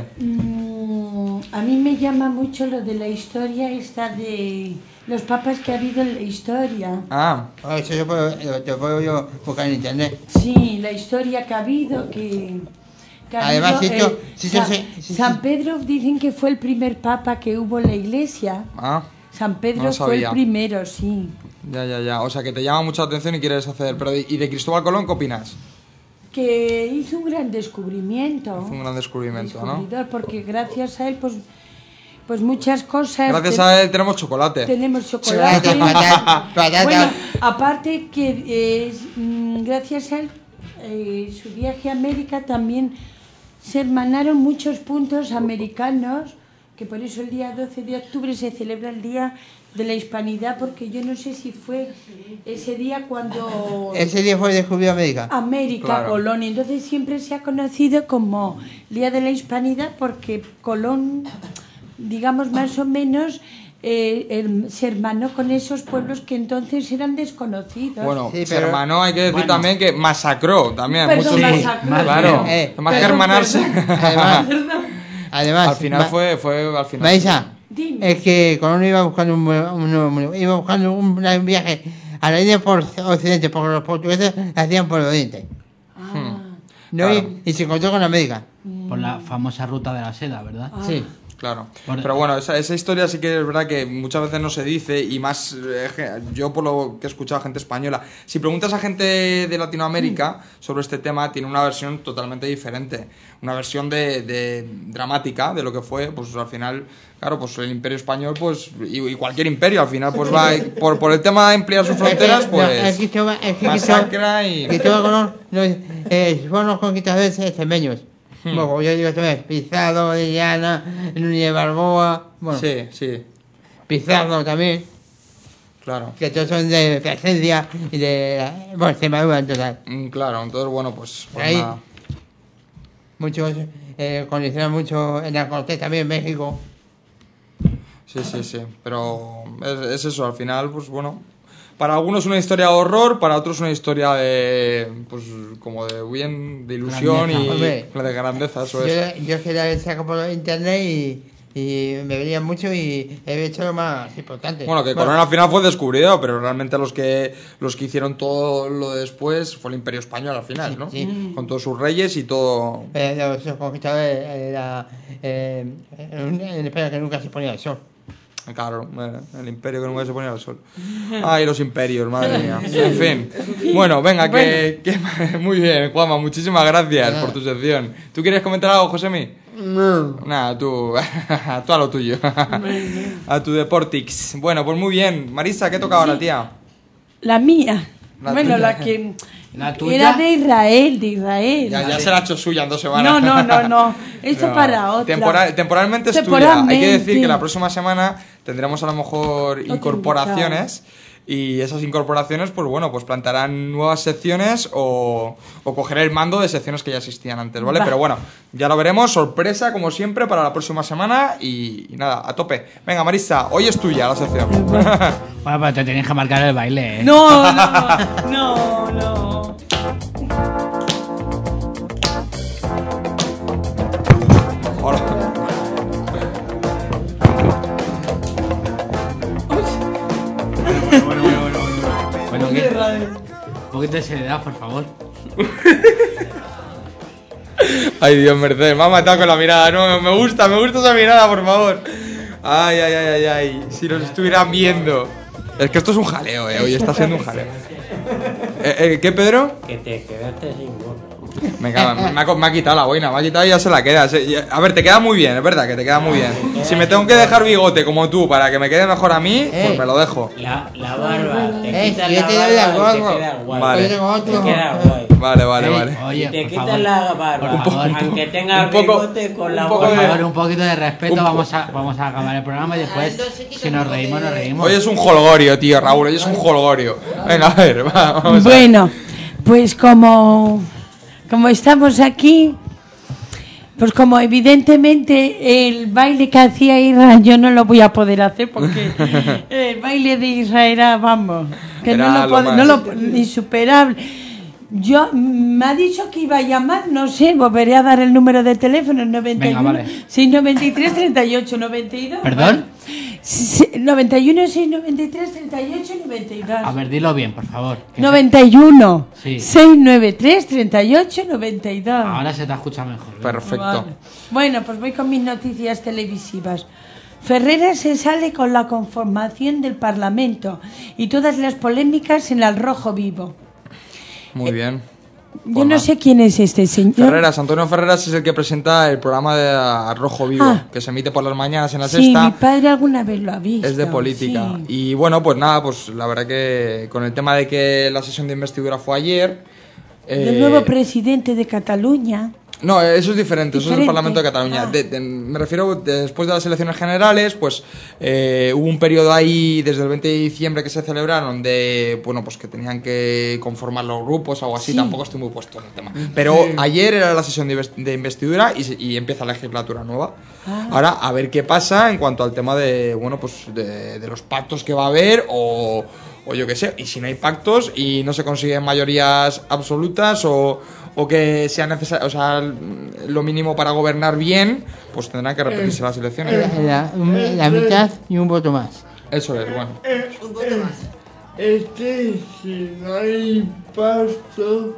Mm, a mí me llama mucho lo de la historia esta de los papas que ha habido en la historia. Ah, Ah, eso yo puedo, lo- te puedo yo buscar en internet. Sí, la historia que ha habido, que... que ha Además, habido, si yo- eh, si yo San, sé- si- San Pedro dicen que fue el primer papa que hubo en la iglesia. ah. San Pedro No fue el sabía. primero, sí. Ya, ya, ya. O sea, que te llama mucha atención y quieres hacer... Pero, de- ¿y de Cristóbal Colón qué opinas? Que hizo un gran descubrimiento. Fue un gran descubrimiento, ¿no? Descubridor, porque gracias a él, pues, pues muchas cosas... Gracias te- a él tenemos chocolate. Tenemos chocolate. Patata, patata. Bueno, aparte que eh, mm, gracias a él, eh, su viaje a América también se hermanaron muchos puntos americanos, que por eso el día doce de octubre se celebra el Día de la Hispanidad, porque yo no sé si fue ese día cuando Ese día fue descubierto América. América, Claro. Colón, y entonces siempre se ha conocido como Día de la Hispanidad porque Colón, digamos más o menos, eh, el- se hermanó con esos pueblos que entonces eran desconocidos. Bueno, Sí, se pero- hermanó, hay que decir Bueno. también que masacró también. Perdón, muchos- masacró. más Claro, bien. Eh, más que perdón, hermanarse. Además, además al final Ma- fue, fue al final. Marisa, Dime. es que Colón iba buscando un, un nuevo mundo, iba buscando un, un viaje a la India por Occidente, porque los portugueses la hacían por Oriente. Ah, ¿No? Claro. Y, y se encontró con América. Por la famosa ruta de la seda, ¿verdad? ah. Sí. Claro. Por- Pero bueno, esa, esa historia sí que es verdad que muchas veces no se dice y más, eh, je- yo por lo que he escuchado a gente española, si preguntas a gente de Latinoamérica sobre este tema, tiene una versión totalmente diferente, una versión de, de dramática de lo que fue, pues al final, claro, pues el Imperio Español, pues y, y cualquier imperio al final, pues va por, por el tema de ampliar sus fronteras, No, es pues que Cristóbal- es que masacra Cristóbal- y... Cristóbal Colón no, eh, fueron los conquistadores extremeños. Hmm. Bueno, como yo digo, esto es Pizarro, Orellana, Núñez de Balboa, bueno, Sí, sí, Pizarro también, claro. que todos son de Plasencia y de, bueno, Extremadura en total. Mm, Claro, entonces bueno, pues, pues Ahí. nada. Muchos, eh, condiciona mucho en la corte también en México. Sí, sí, sí. Pero es, es eso, al final, pues bueno. Para algunos una historia de horror, para otros una historia de. Pues como de bien, de ilusión Grandeza. y. Hombre, de grandeza, eso Yo, es. yo es que la saco por internet y, y me venía mucho y he hecho lo más importante. Bueno, que Corona al final fue descubridor, pero realmente los que los que hicieron todo lo de después fue el Imperio Español al final, ¿no? Sí. Con todos sus reyes y todo. Pero los conquistadores era eh, en en España que nunca se ponía el sol. Claro, eh, el imperio que nunca se ponía al sol. Ay, los imperios, madre mía. En fin. Bueno, venga, que, que muy bien, Juanma, muchísimas gracias por tu sección. ¿Tú quieres comentar algo, Josemi? No. Nada, tú, tú a lo tuyo. A tu Deportix. Bueno, pues muy bien. Marisa, ¿qué toca ahora, tía? La mía. La bueno, tuya. la que La tuya. era de Israel, de Israel. Ya, ya se la ha hecho suya en dos semanas. No, no, no, no. Esto No. para otra. Temporal- temporalmente es tuya. Hay Temporalmente. que decir que la próxima semana tendremos a lo mejor incorporaciones. Y esas incorporaciones, pues bueno, pues plantarán nuevas secciones o, o coger el mando de secciones que ya existían antes, ¿vale? Va. Pero bueno, ya lo veremos, sorpresa como siempre para la próxima semana y, y nada, a tope. Venga, Marisa, hoy es tuya la sección. Bueno, pero te tenías que marcar el baile, ¿eh? No, no, no, no. Hola. Bueno, bueno, bueno, bueno, bueno. Bueno, ¿qué? Un poquito de seriedad, por favor. Ay, Dios, Mercedes, me ha matado con la mirada. No, me gusta, me gusta esa mirada, por favor. Ay, ay, ay, ay, ay. Si nos estuvieran viendo. Es que esto es un jaleo, eh. Hoy está siendo un jaleo. Eh, eh, ¿Qué, Pedro? Que te quedaste sin gorro. Me, cago- me, ha, me ha quitado la boina, me ha quitado y ya se la queda. Se- ya- A ver, te queda muy bien, es verdad que te queda muy bien. Si me tengo que dejar bigote como tú para que me quede mejor a mí, pues me lo dejo. La, la barba, te Eh, quitas yo la te doy la barba y te gorra. queda guay. Vale. Yo tengo otro. Te queda guay. Vale, vale, Ey, vale. Oye, Y te por quitas favor, la barba, por favor, aunque tengas un poco- bigote con la un poco por de- barba. favor, un poquito de respeto. Un po- Vamos a, vamos a acabar el programa y después, si nos reímos, nos reímos. Hoy es un holgorio, tío, Raúl, hoy es un holgorio. Venga, a ver, va, vamos a ver. Bueno, pues como, como estamos aquí, pues como evidentemente el baile que hacía Israel yo no lo voy a poder hacer porque el baile de Israel era, vamos, que Era no lo lo puedo, más. no lo insuperable. Yo me ha dicho que iba a llamar, no sé, volveré a dar el número de teléfono noventa y uno, Venga, vale. seiscientos noventa y tres, treinta y ocho, noventa y dos. ¿Perdón? Sí, noventa y uno, seiscientos noventa y tres, treinta y ocho, noventa y dos. A ver, dilo bien, por favor. que noventa y uno, Sí. seiscientos noventa y tres, treinta y ocho, noventa y dos. Ahora se te escucha mejor. ¿eh? Perfecto. Vale. Bueno, pues voy con mis noticias televisivas. Ferreras se sale con la conformación del Parlamento y todas las polémicas en Al Rojo Vivo. Muy bien. Yo Pues no nada. sé quién es este señor. Ferreras, Antonio Ferreras es el que presenta el programa de Arrojo Vivo, Ah. que se emite por las mañanas en la Sí, sexta. mi padre alguna vez lo ha visto. Es de política. sí. Y bueno, pues nada, pues la verdad que con el tema de que la sesión de investidura fue ayer. Del eh, nuevo presidente de Cataluña. No, eso es diferente, eso es el Diferente. Parlamento de Cataluña. Ah. De- de- me refiero, después de las elecciones generales, pues eh, hubo un periodo ahí desde el veinte de diciembre que se celebraron de, bueno, pues que tenían que conformar los grupos o algo así, Sí. tampoco estoy muy puesto en el tema. Pero ayer era la sesión de, invest- de investidura y, se- y empieza la legislatura nueva. Ah. Ahora, a ver qué pasa en cuanto al tema de, bueno, pues de, de los pactos que va a haber o, o yo qué sé, y si no hay pactos y no se consiguen mayorías absolutas o, o que sea necesario, o sea, lo mínimo para gobernar bien, pues tendrán que repetirse las elecciones. Era un- la mitad y un voto más. Eso es, bueno. Un voto más. Este, si no hay pasto,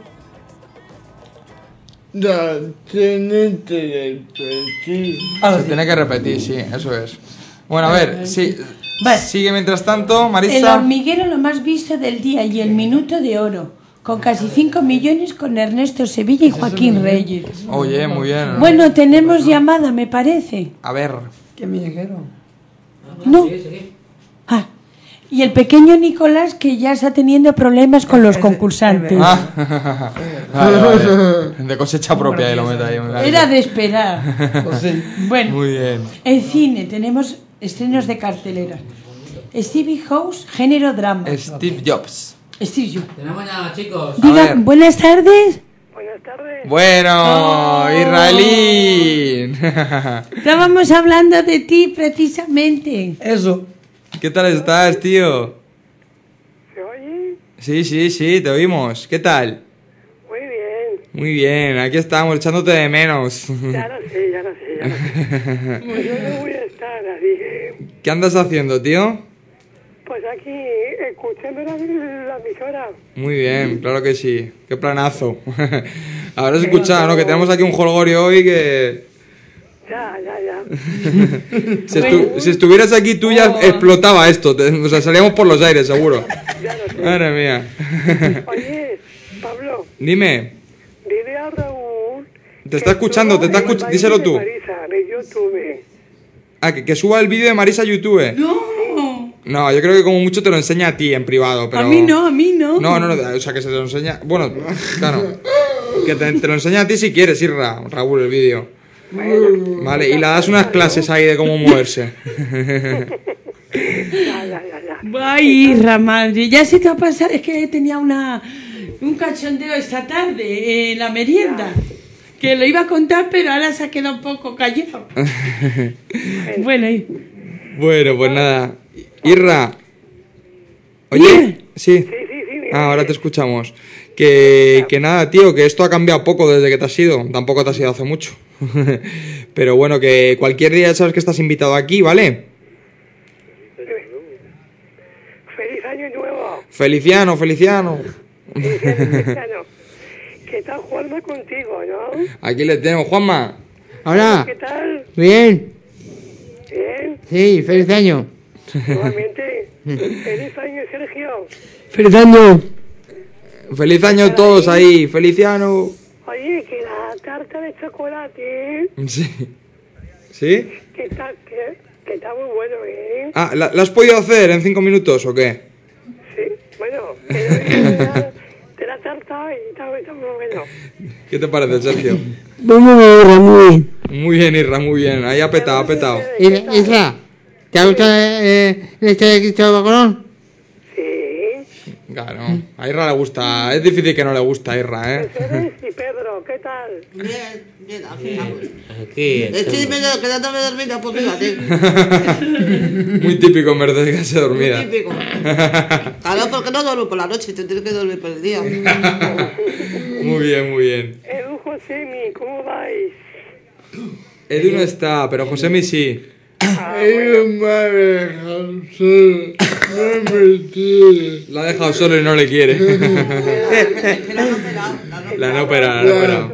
la tiene que repetir. Se tiene que repetir, sí, eso es. Bueno, a ver, sí, Vale. sigue mientras tanto, El Marisa. hormiguero lo más visto del día y el minuto de oro, con casi cinco millones con Ernesto Sevilla y Joaquín Reyes. Oye, muy bien. Bueno, tenemos llamada, me parece. A ver. ¿Qué me dijeron? No. Ah, y el pequeño Nicolás que ya está teniendo problemas con los concursantes. Ah, vale, vale. De cosecha propia y lo mete ahí. Era de esperar. Bueno, Muy bien. en cine tenemos estrenos de cartelera. Stevie House, género drama. Steve Jobs. Steve Jobs. Tenemos ya, chicos. Diga, ver. buenas tardes. Buenas buenas tardes. Bueno, Oh. Israelín. Estábamos hablando de ti precisamente. Eso. ¿Qué tal estás, tío? ¿Se oye? Sí, sí, sí, te oímos. ¿Qué tal? Muy bien. Muy bien, aquí estamos echándote de menos. Ya lo sé, ya lo sé, ya lo sé. Pues yo no voy a estar, así que... ¿Qué andas haciendo, tío? Pues aquí, escuchando la, la emisora. Muy bien, claro que sí. Qué planazo. Habrás escuchado, ¿no? Que tenemos aquí un jolgorio hoy que... Ya, ya, ya. Si, estu- si estuvieras aquí tú ya explotaba esto. te- o sea, salíamos por los aires, seguro. Ya lo sé. Madre mía. Oye, Pablo, Dime, dile a Raúl... te está escuchando, te está escuchando. Díselo tú. Marisa, de YouTube. Ah, que, que suba el vídeo de Marisa a YouTube. No, No, yo creo que como mucho te lo enseña a ti en privado, pero... a mí no, a mí no. No, no, no, o sea, que se te lo enseña... Bueno, claro. Que te, te lo enseña a ti si quieres, Irra, Raúl, el vídeo. Vale, y le das unas clases ahí de cómo moverse. Ya, ya, ya, ya. Ay, Irra, madre, ya se te va a pasar, es que tenía una un cachondeo esta tarde en la merienda, que lo iba a contar, pero ahora se ha quedado un poco callado. Bueno, y- Bueno, pues nada. Irra. Oye, Dime. sí. Sí, sí, sí. dime. Ah, ahora te escuchamos. Que, que nada, tío, que esto ha cambiado poco desde que te has ido. Tampoco te has ido hace mucho. Pero bueno, que cualquier día ya sabes que estás invitado aquí, ¿vale? Feliz año nuevo. Feliciano, Feliciano. Feliciano. ¿Qué tal Juanma contigo, no? Aquí le tenemos, Juanma. Hola. ¿Qué tal? Bien. Bien. Sí, feliz año. Igualmente. Feliz año, Sergio. ¡Feliz año! Feliz año todos ahí, Feliciano. Oye, que la tarta de chocolate, Sí. ¿Sí? que está, que, que está muy bueno, ¿eh? Ah, ¿la, la has podido hacer en cinco minutos o qué? Sí, bueno, que de la, de la tarta y está, está muy bueno. ¿Qué te parece, Sergio? Muy bien, Irra, muy bien. Muy bien, Irra, muy bien. Ahí ha petado, ha petado. Isra, Isra, ¿te ha gustado eh, el hecho de Cristóbal Colón? Sí. Claro, a Irra le gusta. Es difícil que no le gusta a Irra, ¿eh? Mercedes y Pedro, ¿qué tal? Bien, bien, aquí estamos. Aquí Estoy estamos. medio quedándome dormida, pues fíjate. Muy típico en Mercedes quedarse dormida. Típico. Claro, porque no duermo por la noche, tendré que dormir por el día. Muy bien, muy bien. Edu Josemi, ¿cómo vais? Edu no está, pero Josemi sí. La ha dejado solo y no le quiere. La no opera, la no opera.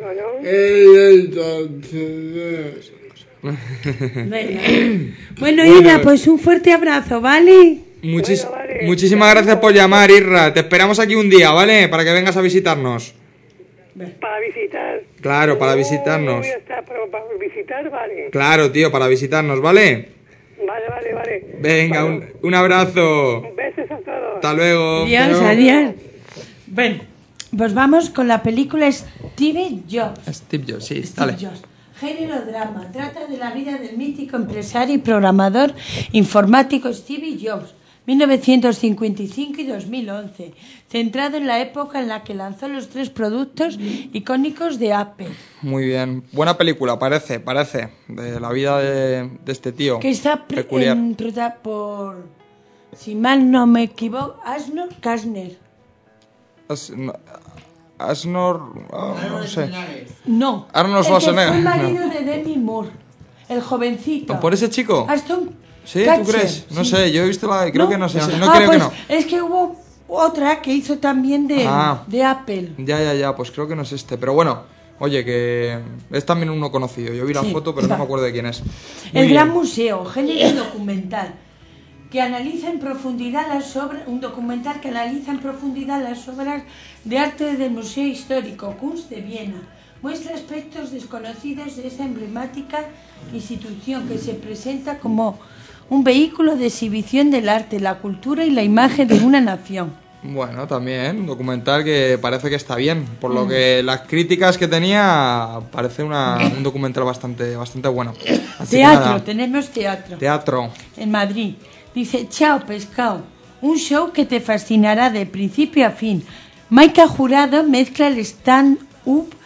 Bueno, Irra, pues un fuerte abrazo, ¿vale? Muchis- muchísimas gracias por llamar, Irra. Te esperamos aquí un día, ¿vale? Para que vengas a visitarnos. Para visitar. Claro, para No visitarnos. voy a estar, pero para visitar, vale. Claro, tío, para visitarnos, ¿vale? Vale, vale, vale. Venga, un, un abrazo. Besos a todos. Hasta luego. Adiós, adiós. Bueno, pues vamos con la película Steve Jobs. Steve Jobs, sí, Steve dale. Jobs. Género drama. Trata de la vida del mítico empresario y programador informático Steve Jobs, mil novecientos cincuenta y cinco y dos mil once, centrado en la época en la que lanzó los tres productos icónicos de Apple, Muy bien. Buena película, parece, parece. De la vida de, de este tío. que está pre- Peculiar. en- prota- por, si mal no me equivoco, Arnold Schwarzenegger. As- no- Asnor... oh, no sé. No, Arnold el que fue Schwarzenegger. el marido de Demi Moore, el jovencito. ¿Por ese chico? Aston ¿Sí? ¿Tú Kutcher, crees? No sí. sé, yo he visto la... Creo que no sé. si- No Ah, creo pues que no. es que hubo otra que hizo también de, Ah. de Apple. Ya, ya, ya, pues creo que no es este. Pero bueno, oye, que es también uno conocido. Yo vi la Sí, foto, pero va. no me acuerdo de quién es. Muy El bien. Gran Museo, género documental, que analiza en profundidad las obras, un documental que analiza en profundidad las obras de arte del Museo Histórico Kunst de Viena. Muestra aspectos desconocidos de esta emblemática institución que se presenta como un vehículo de exhibición del arte, la cultura y la imagen de una nación. Bueno, también, un documental que parece que está bien. Por lo Mm. que las críticas que tenía, parece una- un documental bastante, bastante bueno. Así que Teatro, nada, tenemos teatro. teatro. En Madrid. Dice, chao pescado, un show que te fascinará de principio a fin. Maika Jurado mezcla el stand-up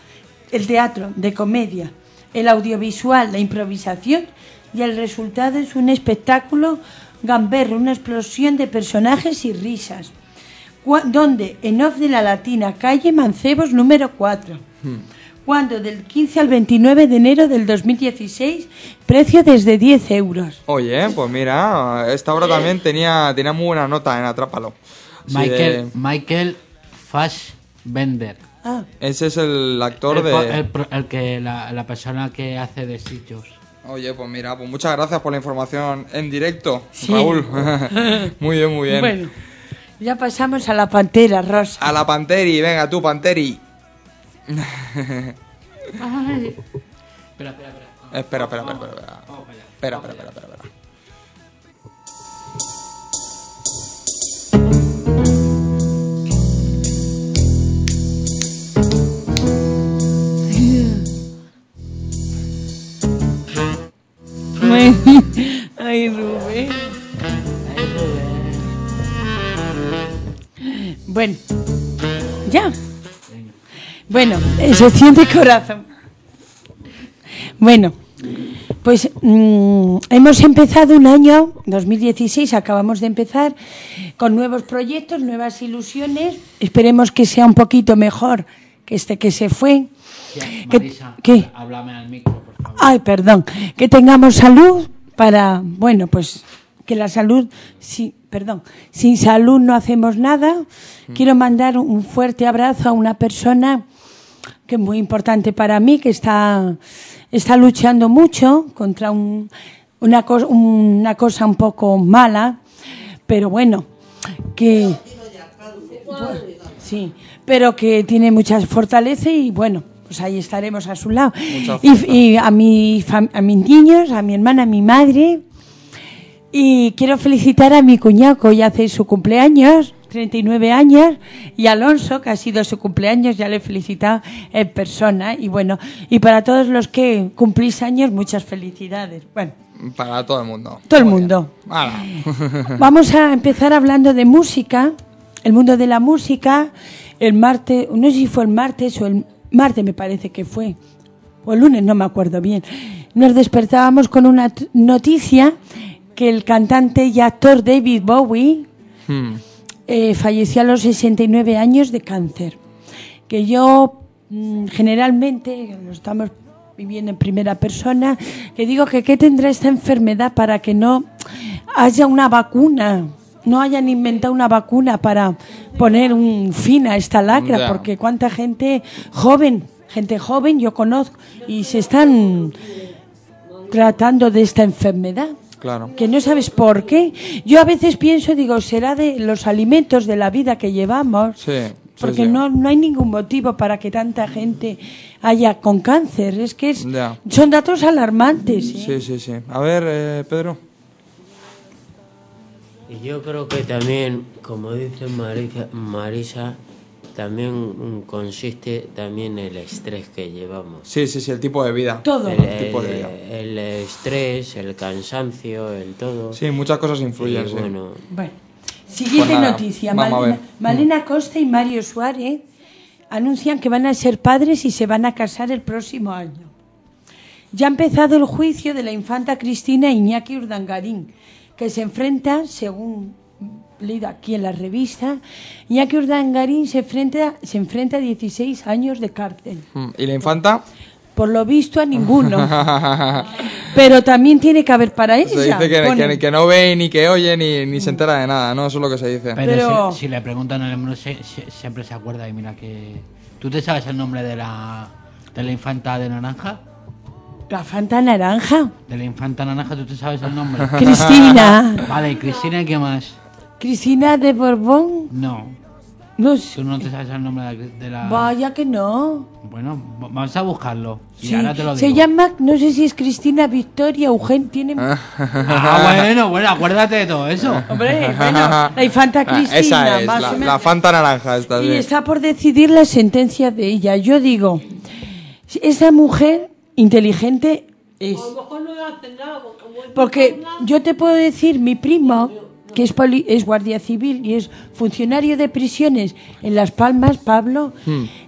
el teatro de comedia, el audiovisual, la improvisación, y el resultado es un espectáculo gamberro, una explosión de personajes y risas. Donde en Off de la Latina, calle Mancebos número cuatro. Hmm. Cuando del quince al veintinueve de enero del dos mil dieciséis, precio desde diez euros. Oye, pues mira, esta obra también tenía, tenía muy buena nota en Atrápalo. Michael, de... Michael Fassbender. Ah. Ese es el actor el, de... El, el que, la, la persona que hace de sitios. Oye, pues mira, pues muchas gracias por la información en directo, sí. Raúl. Muy bien, muy bien. Bueno, ya pasamos a la Pantera, Rosa. A la Panteri, venga tú, Panteri. Ay. Espera, espera, espera. Espera, espera, espera, espera. Espera, espera, espera, espera, espera. Ay, Rubén. Bueno, ya. Bueno, se siente corazón. Bueno, pues mmm, hemos empezado un año, dos mil dieciséis, acabamos de empezar, con nuevos proyectos, nuevas ilusiones. Esperemos que sea un poquito mejor que este que se fue. Sí, Marisa, que, ¿qué? Háblame al micro, por favor. Ay, perdón. Que tengamos salud para, bueno, pues que la salud, sí, perdón, sin salud no hacemos nada. Mm. Quiero mandar un fuerte abrazo a una persona que es muy importante para mí, que está, está luchando mucho contra un, una, co- una cosa un poco mala, pero bueno, que bueno, sí, pero que tiene mucha fortaleza y bueno, pues ahí estaremos a su lado. Y, y a, mi fam- a mis niños, a mi hermana, a mi madre. Y quiero felicitar a mi cuñado que hoy hace su cumpleaños, treinta y nueve años, y a Alonso, que ha sido su cumpleaños, ya le he felicitado en persona. Y bueno, y para todos los que cumplís años, muchas felicidades. Bueno, para todo el mundo. Todo el mundo. Vamos a empezar hablando de música, el mundo de la música. El martes, no sé si fue el martes o el martes me parece que fue, o el lunes, no me acuerdo bien. Nos despertábamos con una t- noticia que el cantante y actor David Bowie hmm. eh, falleció a los sesenta y nueve años de cáncer. Que yo mmm, generalmente lo estamos viviendo en primera persona, que digo que qué tendrá esta enfermedad para que no haya una vacuna, no hayan inventado una vacuna para poner un fin a esta lacra, yeah. Porque cuánta gente joven, gente joven yo conozco y se están tratando de esta enfermedad. Claro. Que no sabes por qué. Yo a veces pienso, digo, será de los alimentos, de la vida que llevamos. Sí. Porque sí, sí. No, no hay ningún motivo para que tanta gente haya con cáncer. Es que es, yeah. son datos alarmantes. ¿eh? Sí, sí, sí. A ver, eh, Pedro. Y yo creo que también, como dice Marisa, Marisa también consiste también el estrés que llevamos. Sí, sí, sí, el tipo de vida. Todo. El, el tipo de vida. El, el estrés, el cansancio, el todo. Sí, muchas cosas influyen. Y sí. Bueno, bueno. Siguiente pues nada, noticia. Vamos Malena, a ver. Malena Costa y Mario Suárez anuncian que van a ser padres y se van a casar el próximo año. Ya ha empezado el juicio de la infanta Cristina e Iñaki Urdangarín, que se enfrenta, según leído aquí en la revista, Iñaki Urdangarín se enfrenta, se enfrenta a dieciséis años de cárcel. ¿Y la infanta? Por lo visto a ninguno. Pero también tiene que haber para ella. Se dice que, que, que no ve ni que oye ni, ni se entera de nada, ¿no? Eso es lo que se dice. Pero, Pero... Si, si le preguntan al hombre, se, se, siempre se acuerda. Y mira que... ¿Tú te sabes el nombre de la, de la infanta de naranja? ¿La infanta naranja? De la infanta naranja, ¿tú te sabes el nombre? Cristina. Vale, ¿y Cristina qué más? ¿Cristina de Borbón? No. No sé. ¿Tú no te sabes el nombre de, de la...? Vaya que no. Bueno, vamos a buscarlo. Y sí, ahora te lo digo. se llama, no sé si es Cristina Victoria Eugenia, tiene... Ah, bueno, bueno, acuérdate de todo eso. Hombre, bueno, la infanta Cristina, esa es, más la, o menos. la fanta naranja esta. Y sí. está por decidir la sentencia de ella. Yo digo, esa mujer inteligente es... A lo mejor no le hacen nada. Porque yo te puedo decir, mi primo, que es, poli, es guardia civil y es funcionario de prisiones en Las Palmas, Pablo, hmm.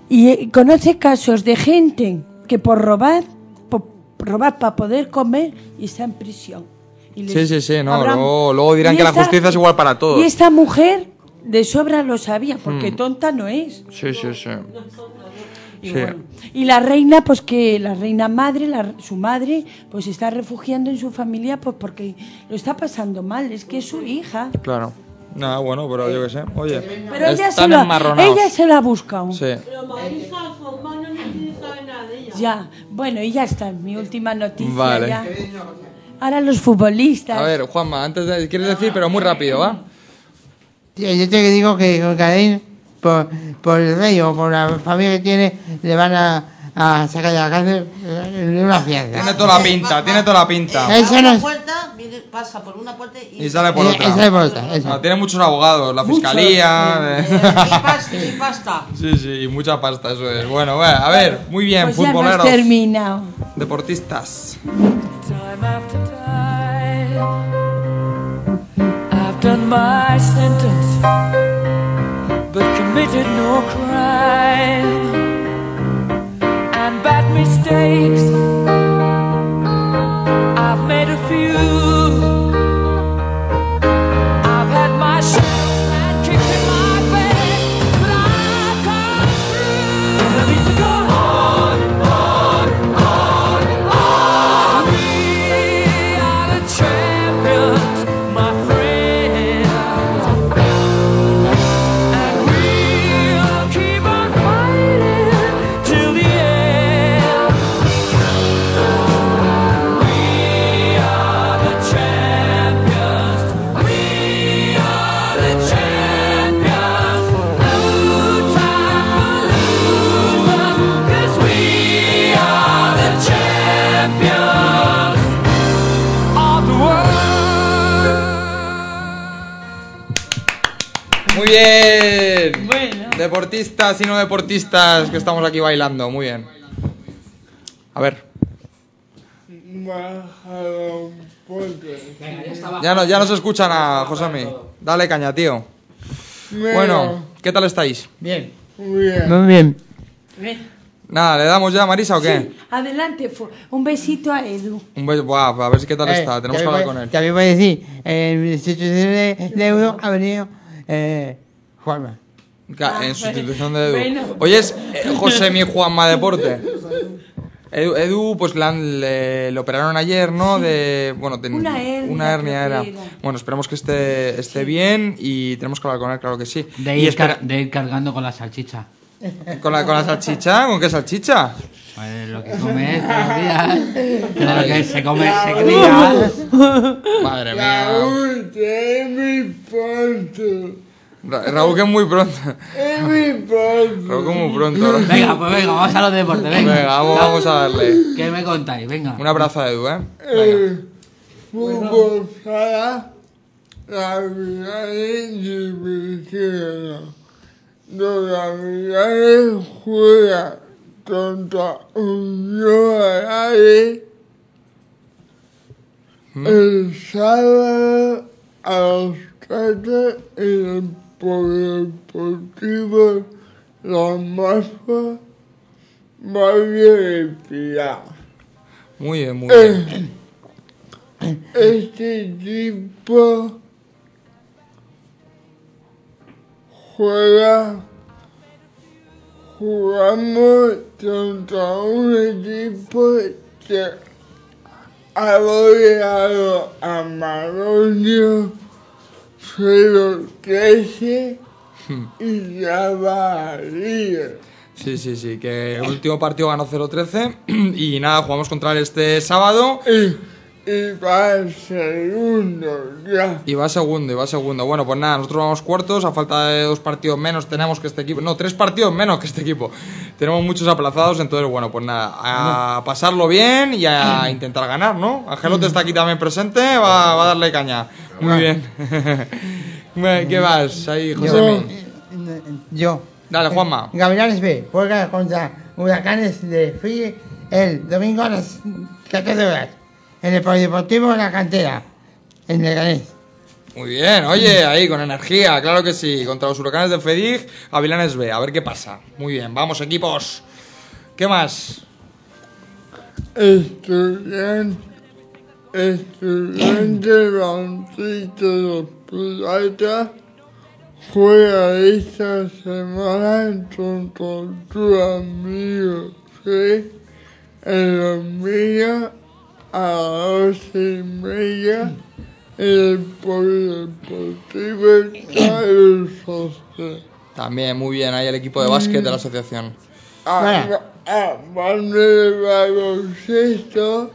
Y eh, conoce casos de gente que por robar, por robar para poder comer y está en prisión. Y Sí, sí, sí, no, habrán- luego, luego dirán y que la esta- justicia es igual para todos. Y esta mujer de sobra lo sabía, porque Hmm. tonta no es. Sí, sí, sí. Y, Sí. bueno, y la reina, pues que la reina madre, la- su madre, pues se está refugiando en su familia pues porque lo está pasando mal. Es que es su hija. Claro. Nada, bueno, pero yo qué sé. Oye, Pero ella se, están lo, ha- enmarronados. ella se lo ha buscado. Sí. Pero Marisa, su hermano, no quiere saber nada de ella. Ya, bueno, y ya está, mi última noticia. Vale. Ya. Ahora los futbolistas. A ver, Juanma, antes de... ¿Quieres decir? Pero muy rápido, ¿va? Tío, yo te digo que con Cadín, por, por el rey o por la familia que tiene, le van a, a sacar de la cárcel de una fiesta. Tiene toda la pinta, tiene toda la pinta. Eso Abre no una es- puerta, viene, pasa por una puerta y... Y sale por Y- otra. y sale por otra, eso. No, tiene muchos abogados, la fiscalía... Y pasta, y pasta. Sí, sí, y mucha pasta, eso es. Bueno, bueno, a ver, muy bien, Pues ya hemos futboleros, terminado. deportistas. Time after time, I've done my sentence, but committed no crime. And bad mistakes, I've made a few. I've had my shadows and kicked in my bed, but I've come through. And I need to go on, on, on, on. We are the champions, my friends, and we'll keep on fighting till the end. We are the champions. We are the champions. No time for losers, 'cause we are the champions of the world. Muy bien. Bueno. Deportistas y no deportistas que estamos aquí bailando, muy bien. A ver, Bájalo un poco. ya no, ya no se escucha nada, Josemi. Dale caña, tío. Bueno, ¿qué tal estáis? Bien. Muy bien. Muy bien. Ven. Nada, ¿le damos ya a Marisa o qué? Sí, adelante, fu- un besito a Edu. Un beso, buah, a ver si qué tal Eh, está, tenemos que también hablar voy- con él. También voy a decir, en mi institución de, de euro ha venido eh, Juanma. Ca- En sustitución de Edu. Bueno. Oye, es eh, Josemi Juanma Deporte. Edu, Edu, pues le, han- le- le operaron ayer, ¿no? De, bueno, de- Una hernia, una hernia creo era. que era. Bueno, esperemos que esté, esté bien y tenemos que hablar con él, claro que sí. De y ir, espera, car- de ir cargando con la salchicha. ¿con la, ¿con la salchicha? ¿Con qué salchicha? Pues lo que comes todos los días. Que de lo que se come se cría. Madre mía. Raúl, es mi pronto. Ra- Raúl, que es muy pronto. Es mi pronto. Raúl, que es muy pronto. Venga, pues venga, vamos a los deportes, venga. Venga, vamos, vamos a darle. ¿Qué me contáis? Venga. Un abrazo a Edu, ¿eh? El fútbol sala, la final es división. La final juega contra Unión Agraria el sábado a las cuatro en el Polideportivo Los Mozos, Valle del Pilar. Muy bien, muy bien. Este equipo juega, jugamos contra un equipo que ha goleado a Maronio cero trece y ya va a líder. Sí, sí, sí, que el último partido ganó cero trece y nada, jugamos contra él este sábado Y, y va el segundo ya. y va segundo, y va segundo. Bueno, pues nada, nosotros vamos cuartos, a falta de dos partidos menos tenemos que este equipo, no, tres partidos menos que este equipo. Tenemos muchos aplazados, entonces bueno, pues nada, a pasarlo bien y a intentar ganar, ¿no? Angelote está aquí también presente, va, va a darle caña. Muy bien. ¿Qué vas ahí, José? Yo. Dale, Juanma. Gavilanes B juega contra Huracanes de Free el domingo a las catorce horas en el Polideportivo La Cantera, en Leganés. Muy bien, oye, ahí con energía, claro que sí. Contra los huracanes de Fedig, Gavilanes B, a ver qué pasa. Muy bien, vamos equipos. ¿Qué más? Estudiante, estudiante Bautistas de Plata juega esta semana contra tu amigo C en la media a las doce y media en el Polideportivo Carlos José. También, muy bien, ahí el equipo de básquet de la asociación. A- Aparte de baloncesto,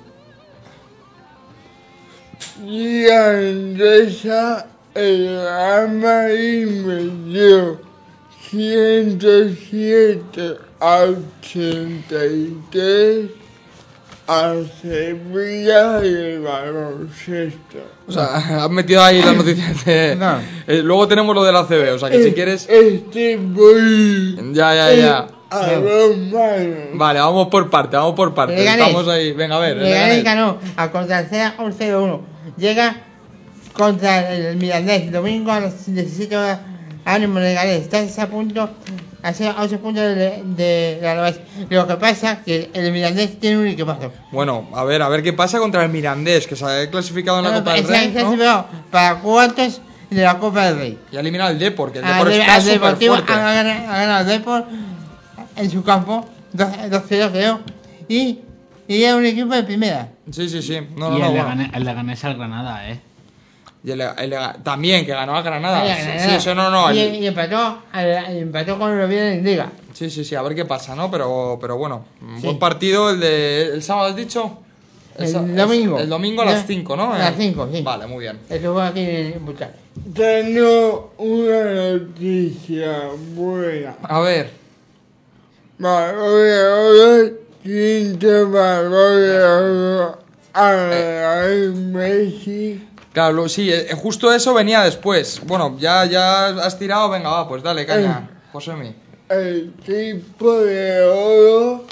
Liga Endesa, el Gama y metió ciento siete a ochenta y tres a Sevilla y el baloncesto. O sea, has metido ahí las noticias de... No. Eh, luego tenemos lo de la C B, o sea que si Es- quieres... Este voy Ya, ya, ya. a los malos. Vale, vamos por parte, vamos por parte. Leganés. Estamos ahí, venga, a ver. el Leganés Leganés. ganó a contra el Cea un cero uno. Llega contra el Mirandés domingo a las diecisiete horas. Ánimo Leganés, estás a punto a ser a ocho puntos de, de la Alavés. Lo que pasa que el Mirandés tiene un equipazo. Bueno, a ver, a ver qué pasa contra el Mirandés, que se ha clasificado en la Copa del Se Rey, han ¿no? clasificado para cuartos de la Copa del Rey. Y ha eliminado al Depor, que el Al Depor de- está al súper Deportivo fuerte. ha ganado, ha ganado el Depor en su campo, dos cero creo, y, y es un equipo de primera. Sí, sí, sí. No, no, y no, el, bueno. Leganés, el Leganés al Granada, ¿eh? Y el, el- el- también, que ganó a Granada. Ay, Sí, ay, sí, ay. eso no, no. Y, el- y empató, al- y empató con el Oviedo en Liga. Sí, sí, sí, a ver qué pasa, ¿no? Pero, pero bueno, un Sí. buen partido el de... ¿El sábado has dicho? El sa- domingo. El, domingo a las Ya, cinco, ¿no? a las cinco, sí. Vale, muy bien. Estuvo aquí en Bucha. Tengo una noticia buena. A ver. Balón de oro, quinto balón de oro a Lionel Messi. Claro, lo- sí, eh, justo eso venía después. Bueno, ya, ya has tirado, venga, va, pues dale, caña, Josemi. El tipo de oro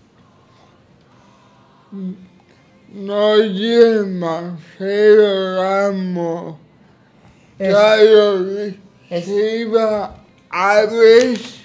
no lleva cero gramos. Es- Carlos es- Silva Aves.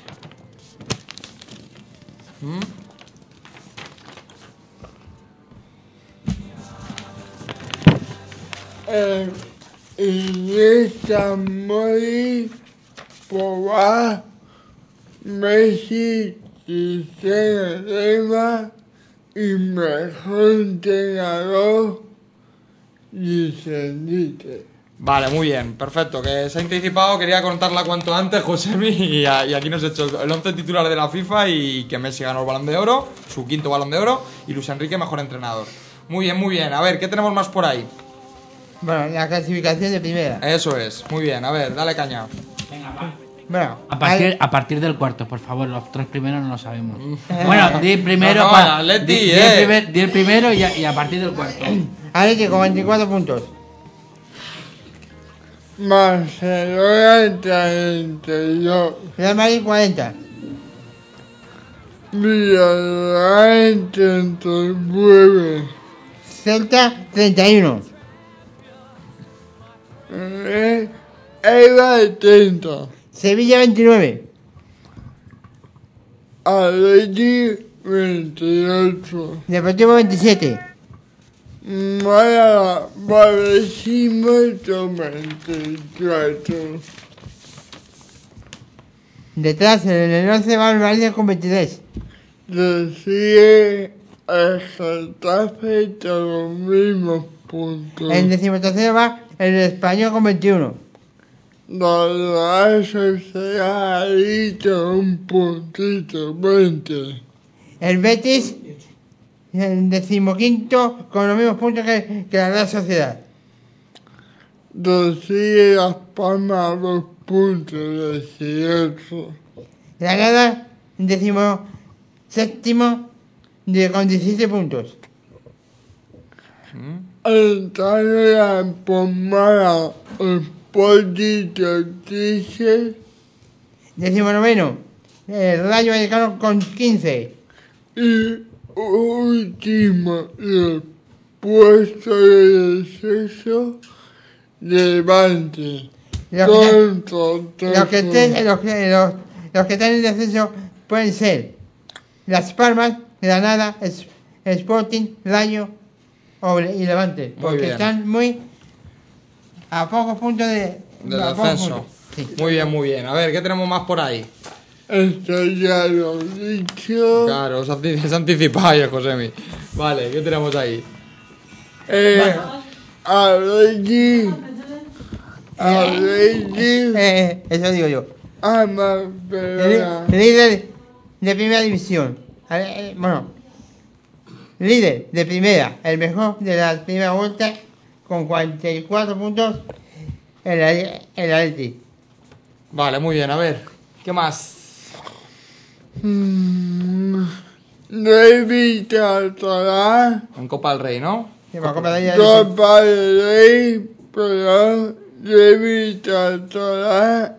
Eh, Iniesta, Mori, Pogba, Messi, Cristiano Ronaldo y mejor entrenador, Luis Enrique. Vale, muy bien, perfecto, que se ha anticipado, quería contarla cuanto antes, Josemi, y, a- y aquí nos ha hecho el once titular de la FIFA y que Messi ganó el Balón de Oro, su quinto Balón de Oro, y Luis Enrique mejor entrenador. Muy bien, muy bien, a ver, ¿qué tenemos más por ahí? Bueno, la clasificación de primera. Eso es, muy bien, a ver, dale caña. Bueno, A partir, al- a partir del cuarto, por favor, los tres primeros no lo sabemos. Bueno, di el primero, No, no, pa- el Atleti, di, di eh. el primer- di el primero y a, y a partir del cuarto. Atlético con veinticuatro puntos. Barcelona treinta y dos. Real Madrid cuarenta. Villarreal treinta y nueve. Celta treinta y uno. Eh, Eibar treinta. Sevilla veintinueve. Atleti veintiocho. Deportivo veintisiete. Málaga Barcelona veinticuatro. Detrás en el once va el Valencia con veintitrés. Decide el Getafe con los mismos puntos. En decimotercero va el Español con veintiuno. La Real Sociedad ahí con un puntito, veinte. El Betis en decimoquinto con los mismos puntos que, que la Real Sociedad. Decide Las Palmas dos puntos, dieciocho. La Granada en decimo séptimo de, con diecisiete puntos. El Tano Pomara, el Potito Tice Décimo noveno, el Rayo Vallecano con quince. y último, el puesto de descenso Levante. Los Tonto, que, los, que tonto. estén, los, que- los, los que están en descenso pueden ser Las Palmas, Granada, Es- Sporting, Rayo o Le- y Levante. Muy Porque bien. están muy a pocos puntos de, Del a pocos descenso. puntos. Muy bien, muy bien. A ver, ¿qué tenemos más por ahí? Esto ya lo he dicho. Claro, se anti- se anticipa ya, Josemi. Vale, ¿qué tenemos ahí? Eh, Arregui. Arregui. Eh, eso digo yo. Ama, perdona. Lí- Líder de primera división. A ver, eh, Bueno, líder de primera, el mejor de la primera vuelta con cuarenta y cuatro puntos el, Ale- el Atleti. Vale, muy bien, a ver. ¿Qué más? Mm, David Alcalá. En Copa del Rey, ¿no? Copa del Rey, pero David Alcalá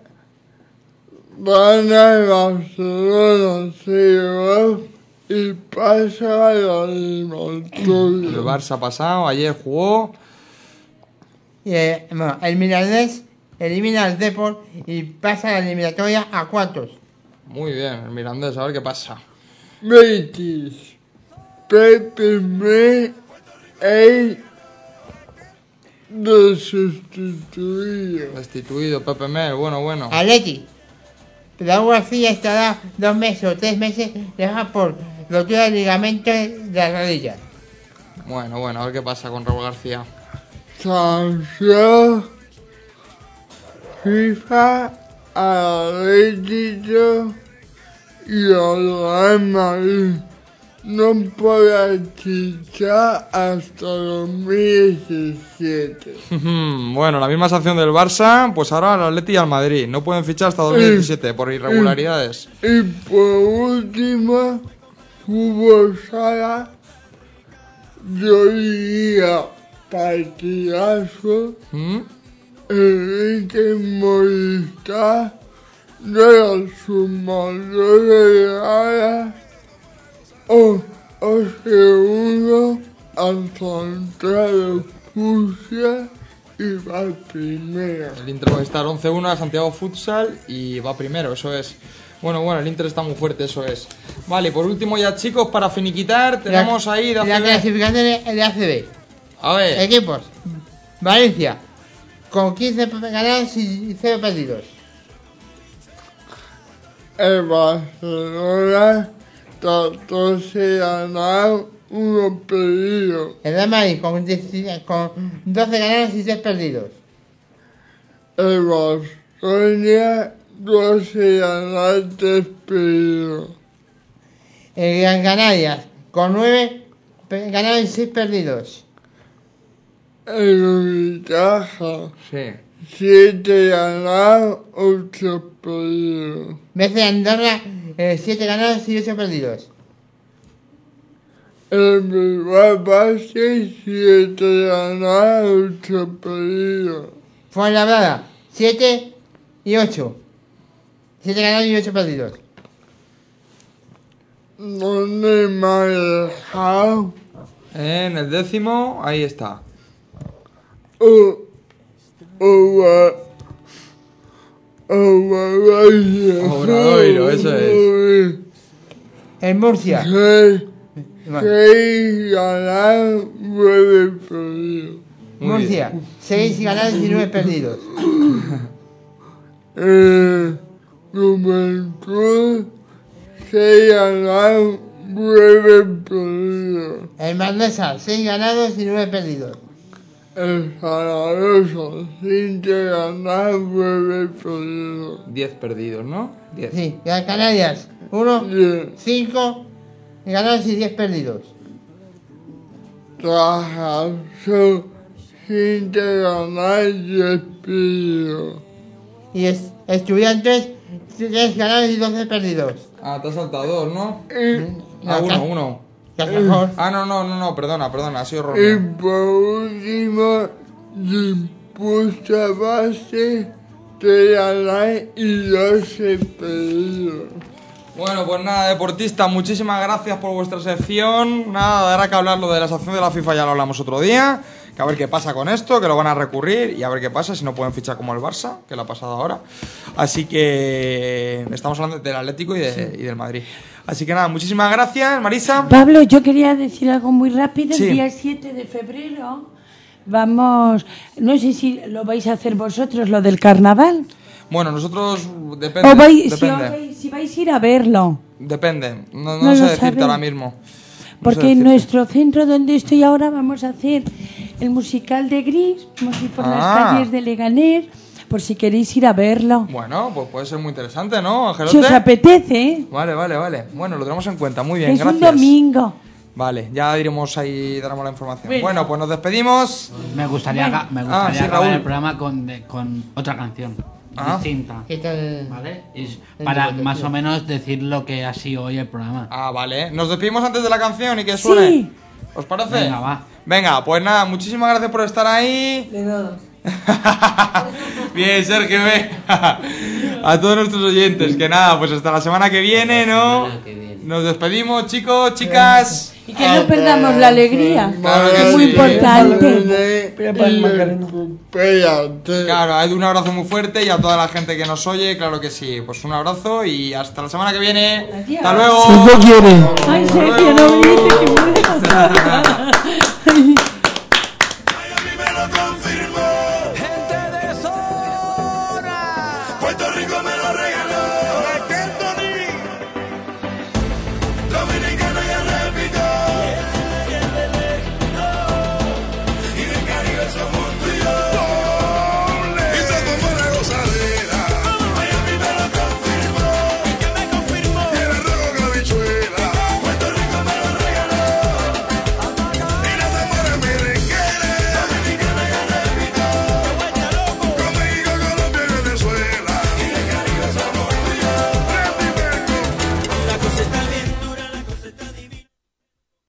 gana el Barcelona cero y pasa a la El eliminatoria. Barça ha pasado, ayer jugó. Y, eh, bueno, el Mirandés elimina al Depor y pasa a la eliminatoria a cuartos. Muy bien, el Mirandés, a ver qué pasa. Betis, Pepe Me, el desustituido. Destituido, Pepe Mel, bueno, bueno. Atleti. Raúl García estará dos meses o tres meses deja por rotura de ligamento de la rodilla. Bueno, bueno, a ver qué pasa con Raúl García. Sanción FIFA Atlético y al Real Madrid no podrá fichar hasta dos mil diecisiete. Bueno, la misma sanción del Barça, pues ahora al Atleti y al Madrid. No pueden fichar hasta dos mil diecisiete por irregularidades. Y por último, fútbol sala, yo diría partidazo. ¿Mm? Enrique Movistar de los sumadores de Ara o, o segundo al contrario Fusia y va primero. El Inter va a estar once uno a Santiago Futsal y va primero, eso es. Bueno, bueno, el Inter está muy fuerte, eso es. Vale, por último ya, chicos, para finiquitar, tenemos ahí de La A C B. clasificación de, de A C B. A ver. Equipos. Valencia, con quince ganados y cero perdidos. El Barcelona catorce ganados, uno perdido. El Real Madrid, con, diez- con doce ganados y tres perdidos. El Barcelona doce ganados, tres perdidos. El Gran Canarias, con nueve ganados y seis perdidos. El Unicaja, Sí. siete ganados, ocho perdidos. B C Andorra, eh, siete ganados y ocho perdidos. El Bilbao Basket, siete ganados, ocho perdidos. Fuenlabrada, siete y ocho. siete ganados y ocho perdidos. ¿Dónde me ha dejado? En el décimo, ahí está. Oh, oh, Obradoiro. Obradoiro, eso es. En Murcia. Seis, seis ganados, nueve perdidos. Murcia, seis ganados y nueve perdidos. Eh, Juventud, seis ganados, nueve perdidos. El Manresa, seis ganados y nueve perdidos. El Zaragoza, cinco ganados, nueve perdidos. diez perdidos, ¿no? diez. Sí, Gran Canarias, uno, cinco ganados y diez perdidos. Trabajador, cinco ganados, diez perdidos. Y es, Estudiantes, tres ganados y doce perdidos. Ah, te has saltado dos, ¿no? No, Ah, Ca- uno, uno. Cajasol. Ah, no, no, no, no, perdona, perdona, ha sido Y erróneo. por último, dispuesta base, tres ganados y doce perdidos. Bueno, pues nada, deportistas, muchísimas gracias por vuestra sección. Nada, dará que hablar lo de la sección de la FIFA, ya lo hablamos otro día. que a ver qué pasa con esto, que lo van a recurrir y a ver qué pasa si no pueden fichar como el Barça, que lo ha pasado ahora. Así que estamos hablando del Atlético y, de, sí. y del Madrid. Así que nada, muchísimas gracias, Marisa. Pablo, yo quería decir algo muy rápido. Sí. El día siete de febrero vamos, no sé si lo vais a hacer vosotros, lo del carnaval. Bueno, nosotros depende. O vais, depende. Si, vais, si vais a ir a verlo. Depende, no, no, No sé lo decirte sabéis. ahora mismo. No Porque sé en decirte. nuestro centro donde estoy ahora vamos a hacer el musical de Gris, vamos a ir por Ah. las calles de Leganés, por si queréis ir a verlo. Bueno, pues puede ser muy interesante, ¿no, Angelote? Si os apetece, ¿eh? Vale, vale, vale. Bueno, lo tenemos en cuenta. Muy bien, Es gracias. un domingo. Vale, ya diremos ahí, daremos la información. Bueno. Bueno, pues nos despedimos. Me gustaría, Bueno. aga- me Ah, gustaría sí, acabar Raúl. el programa con, de- con otra canción Ah. distinta. ¿Qué tal? ¿Vale? Y s- el para directo, más tío? o menos decir lo que ha sido hoy el programa. Ah, vale. Nos despedimos antes de la canción y que suene. Sí. ¿Os parece? Venga, va. Venga, pues nada, muchísimas gracias por estar ahí. De nada. Bien, Sergio, ve. A todos nuestros oyentes, que nada, pues hasta la semana que viene, ¿no? semana que viene. Nos despedimos, chicos, chicas. Y que no perdamos la alegría. Claro que Es muy sí. importante. Espera para el Macarena. Espérate. Claro, a Edu un abrazo muy fuerte y a toda la gente que nos oye, claro que sí. Pues un abrazo y hasta la semana que viene. Adiós. Hasta luego. Si Dios quiere. Ay, Sergio, no grites que me dejas. Miami me lo confirmó. Gente de zona. Puerto Rico me lo regaló.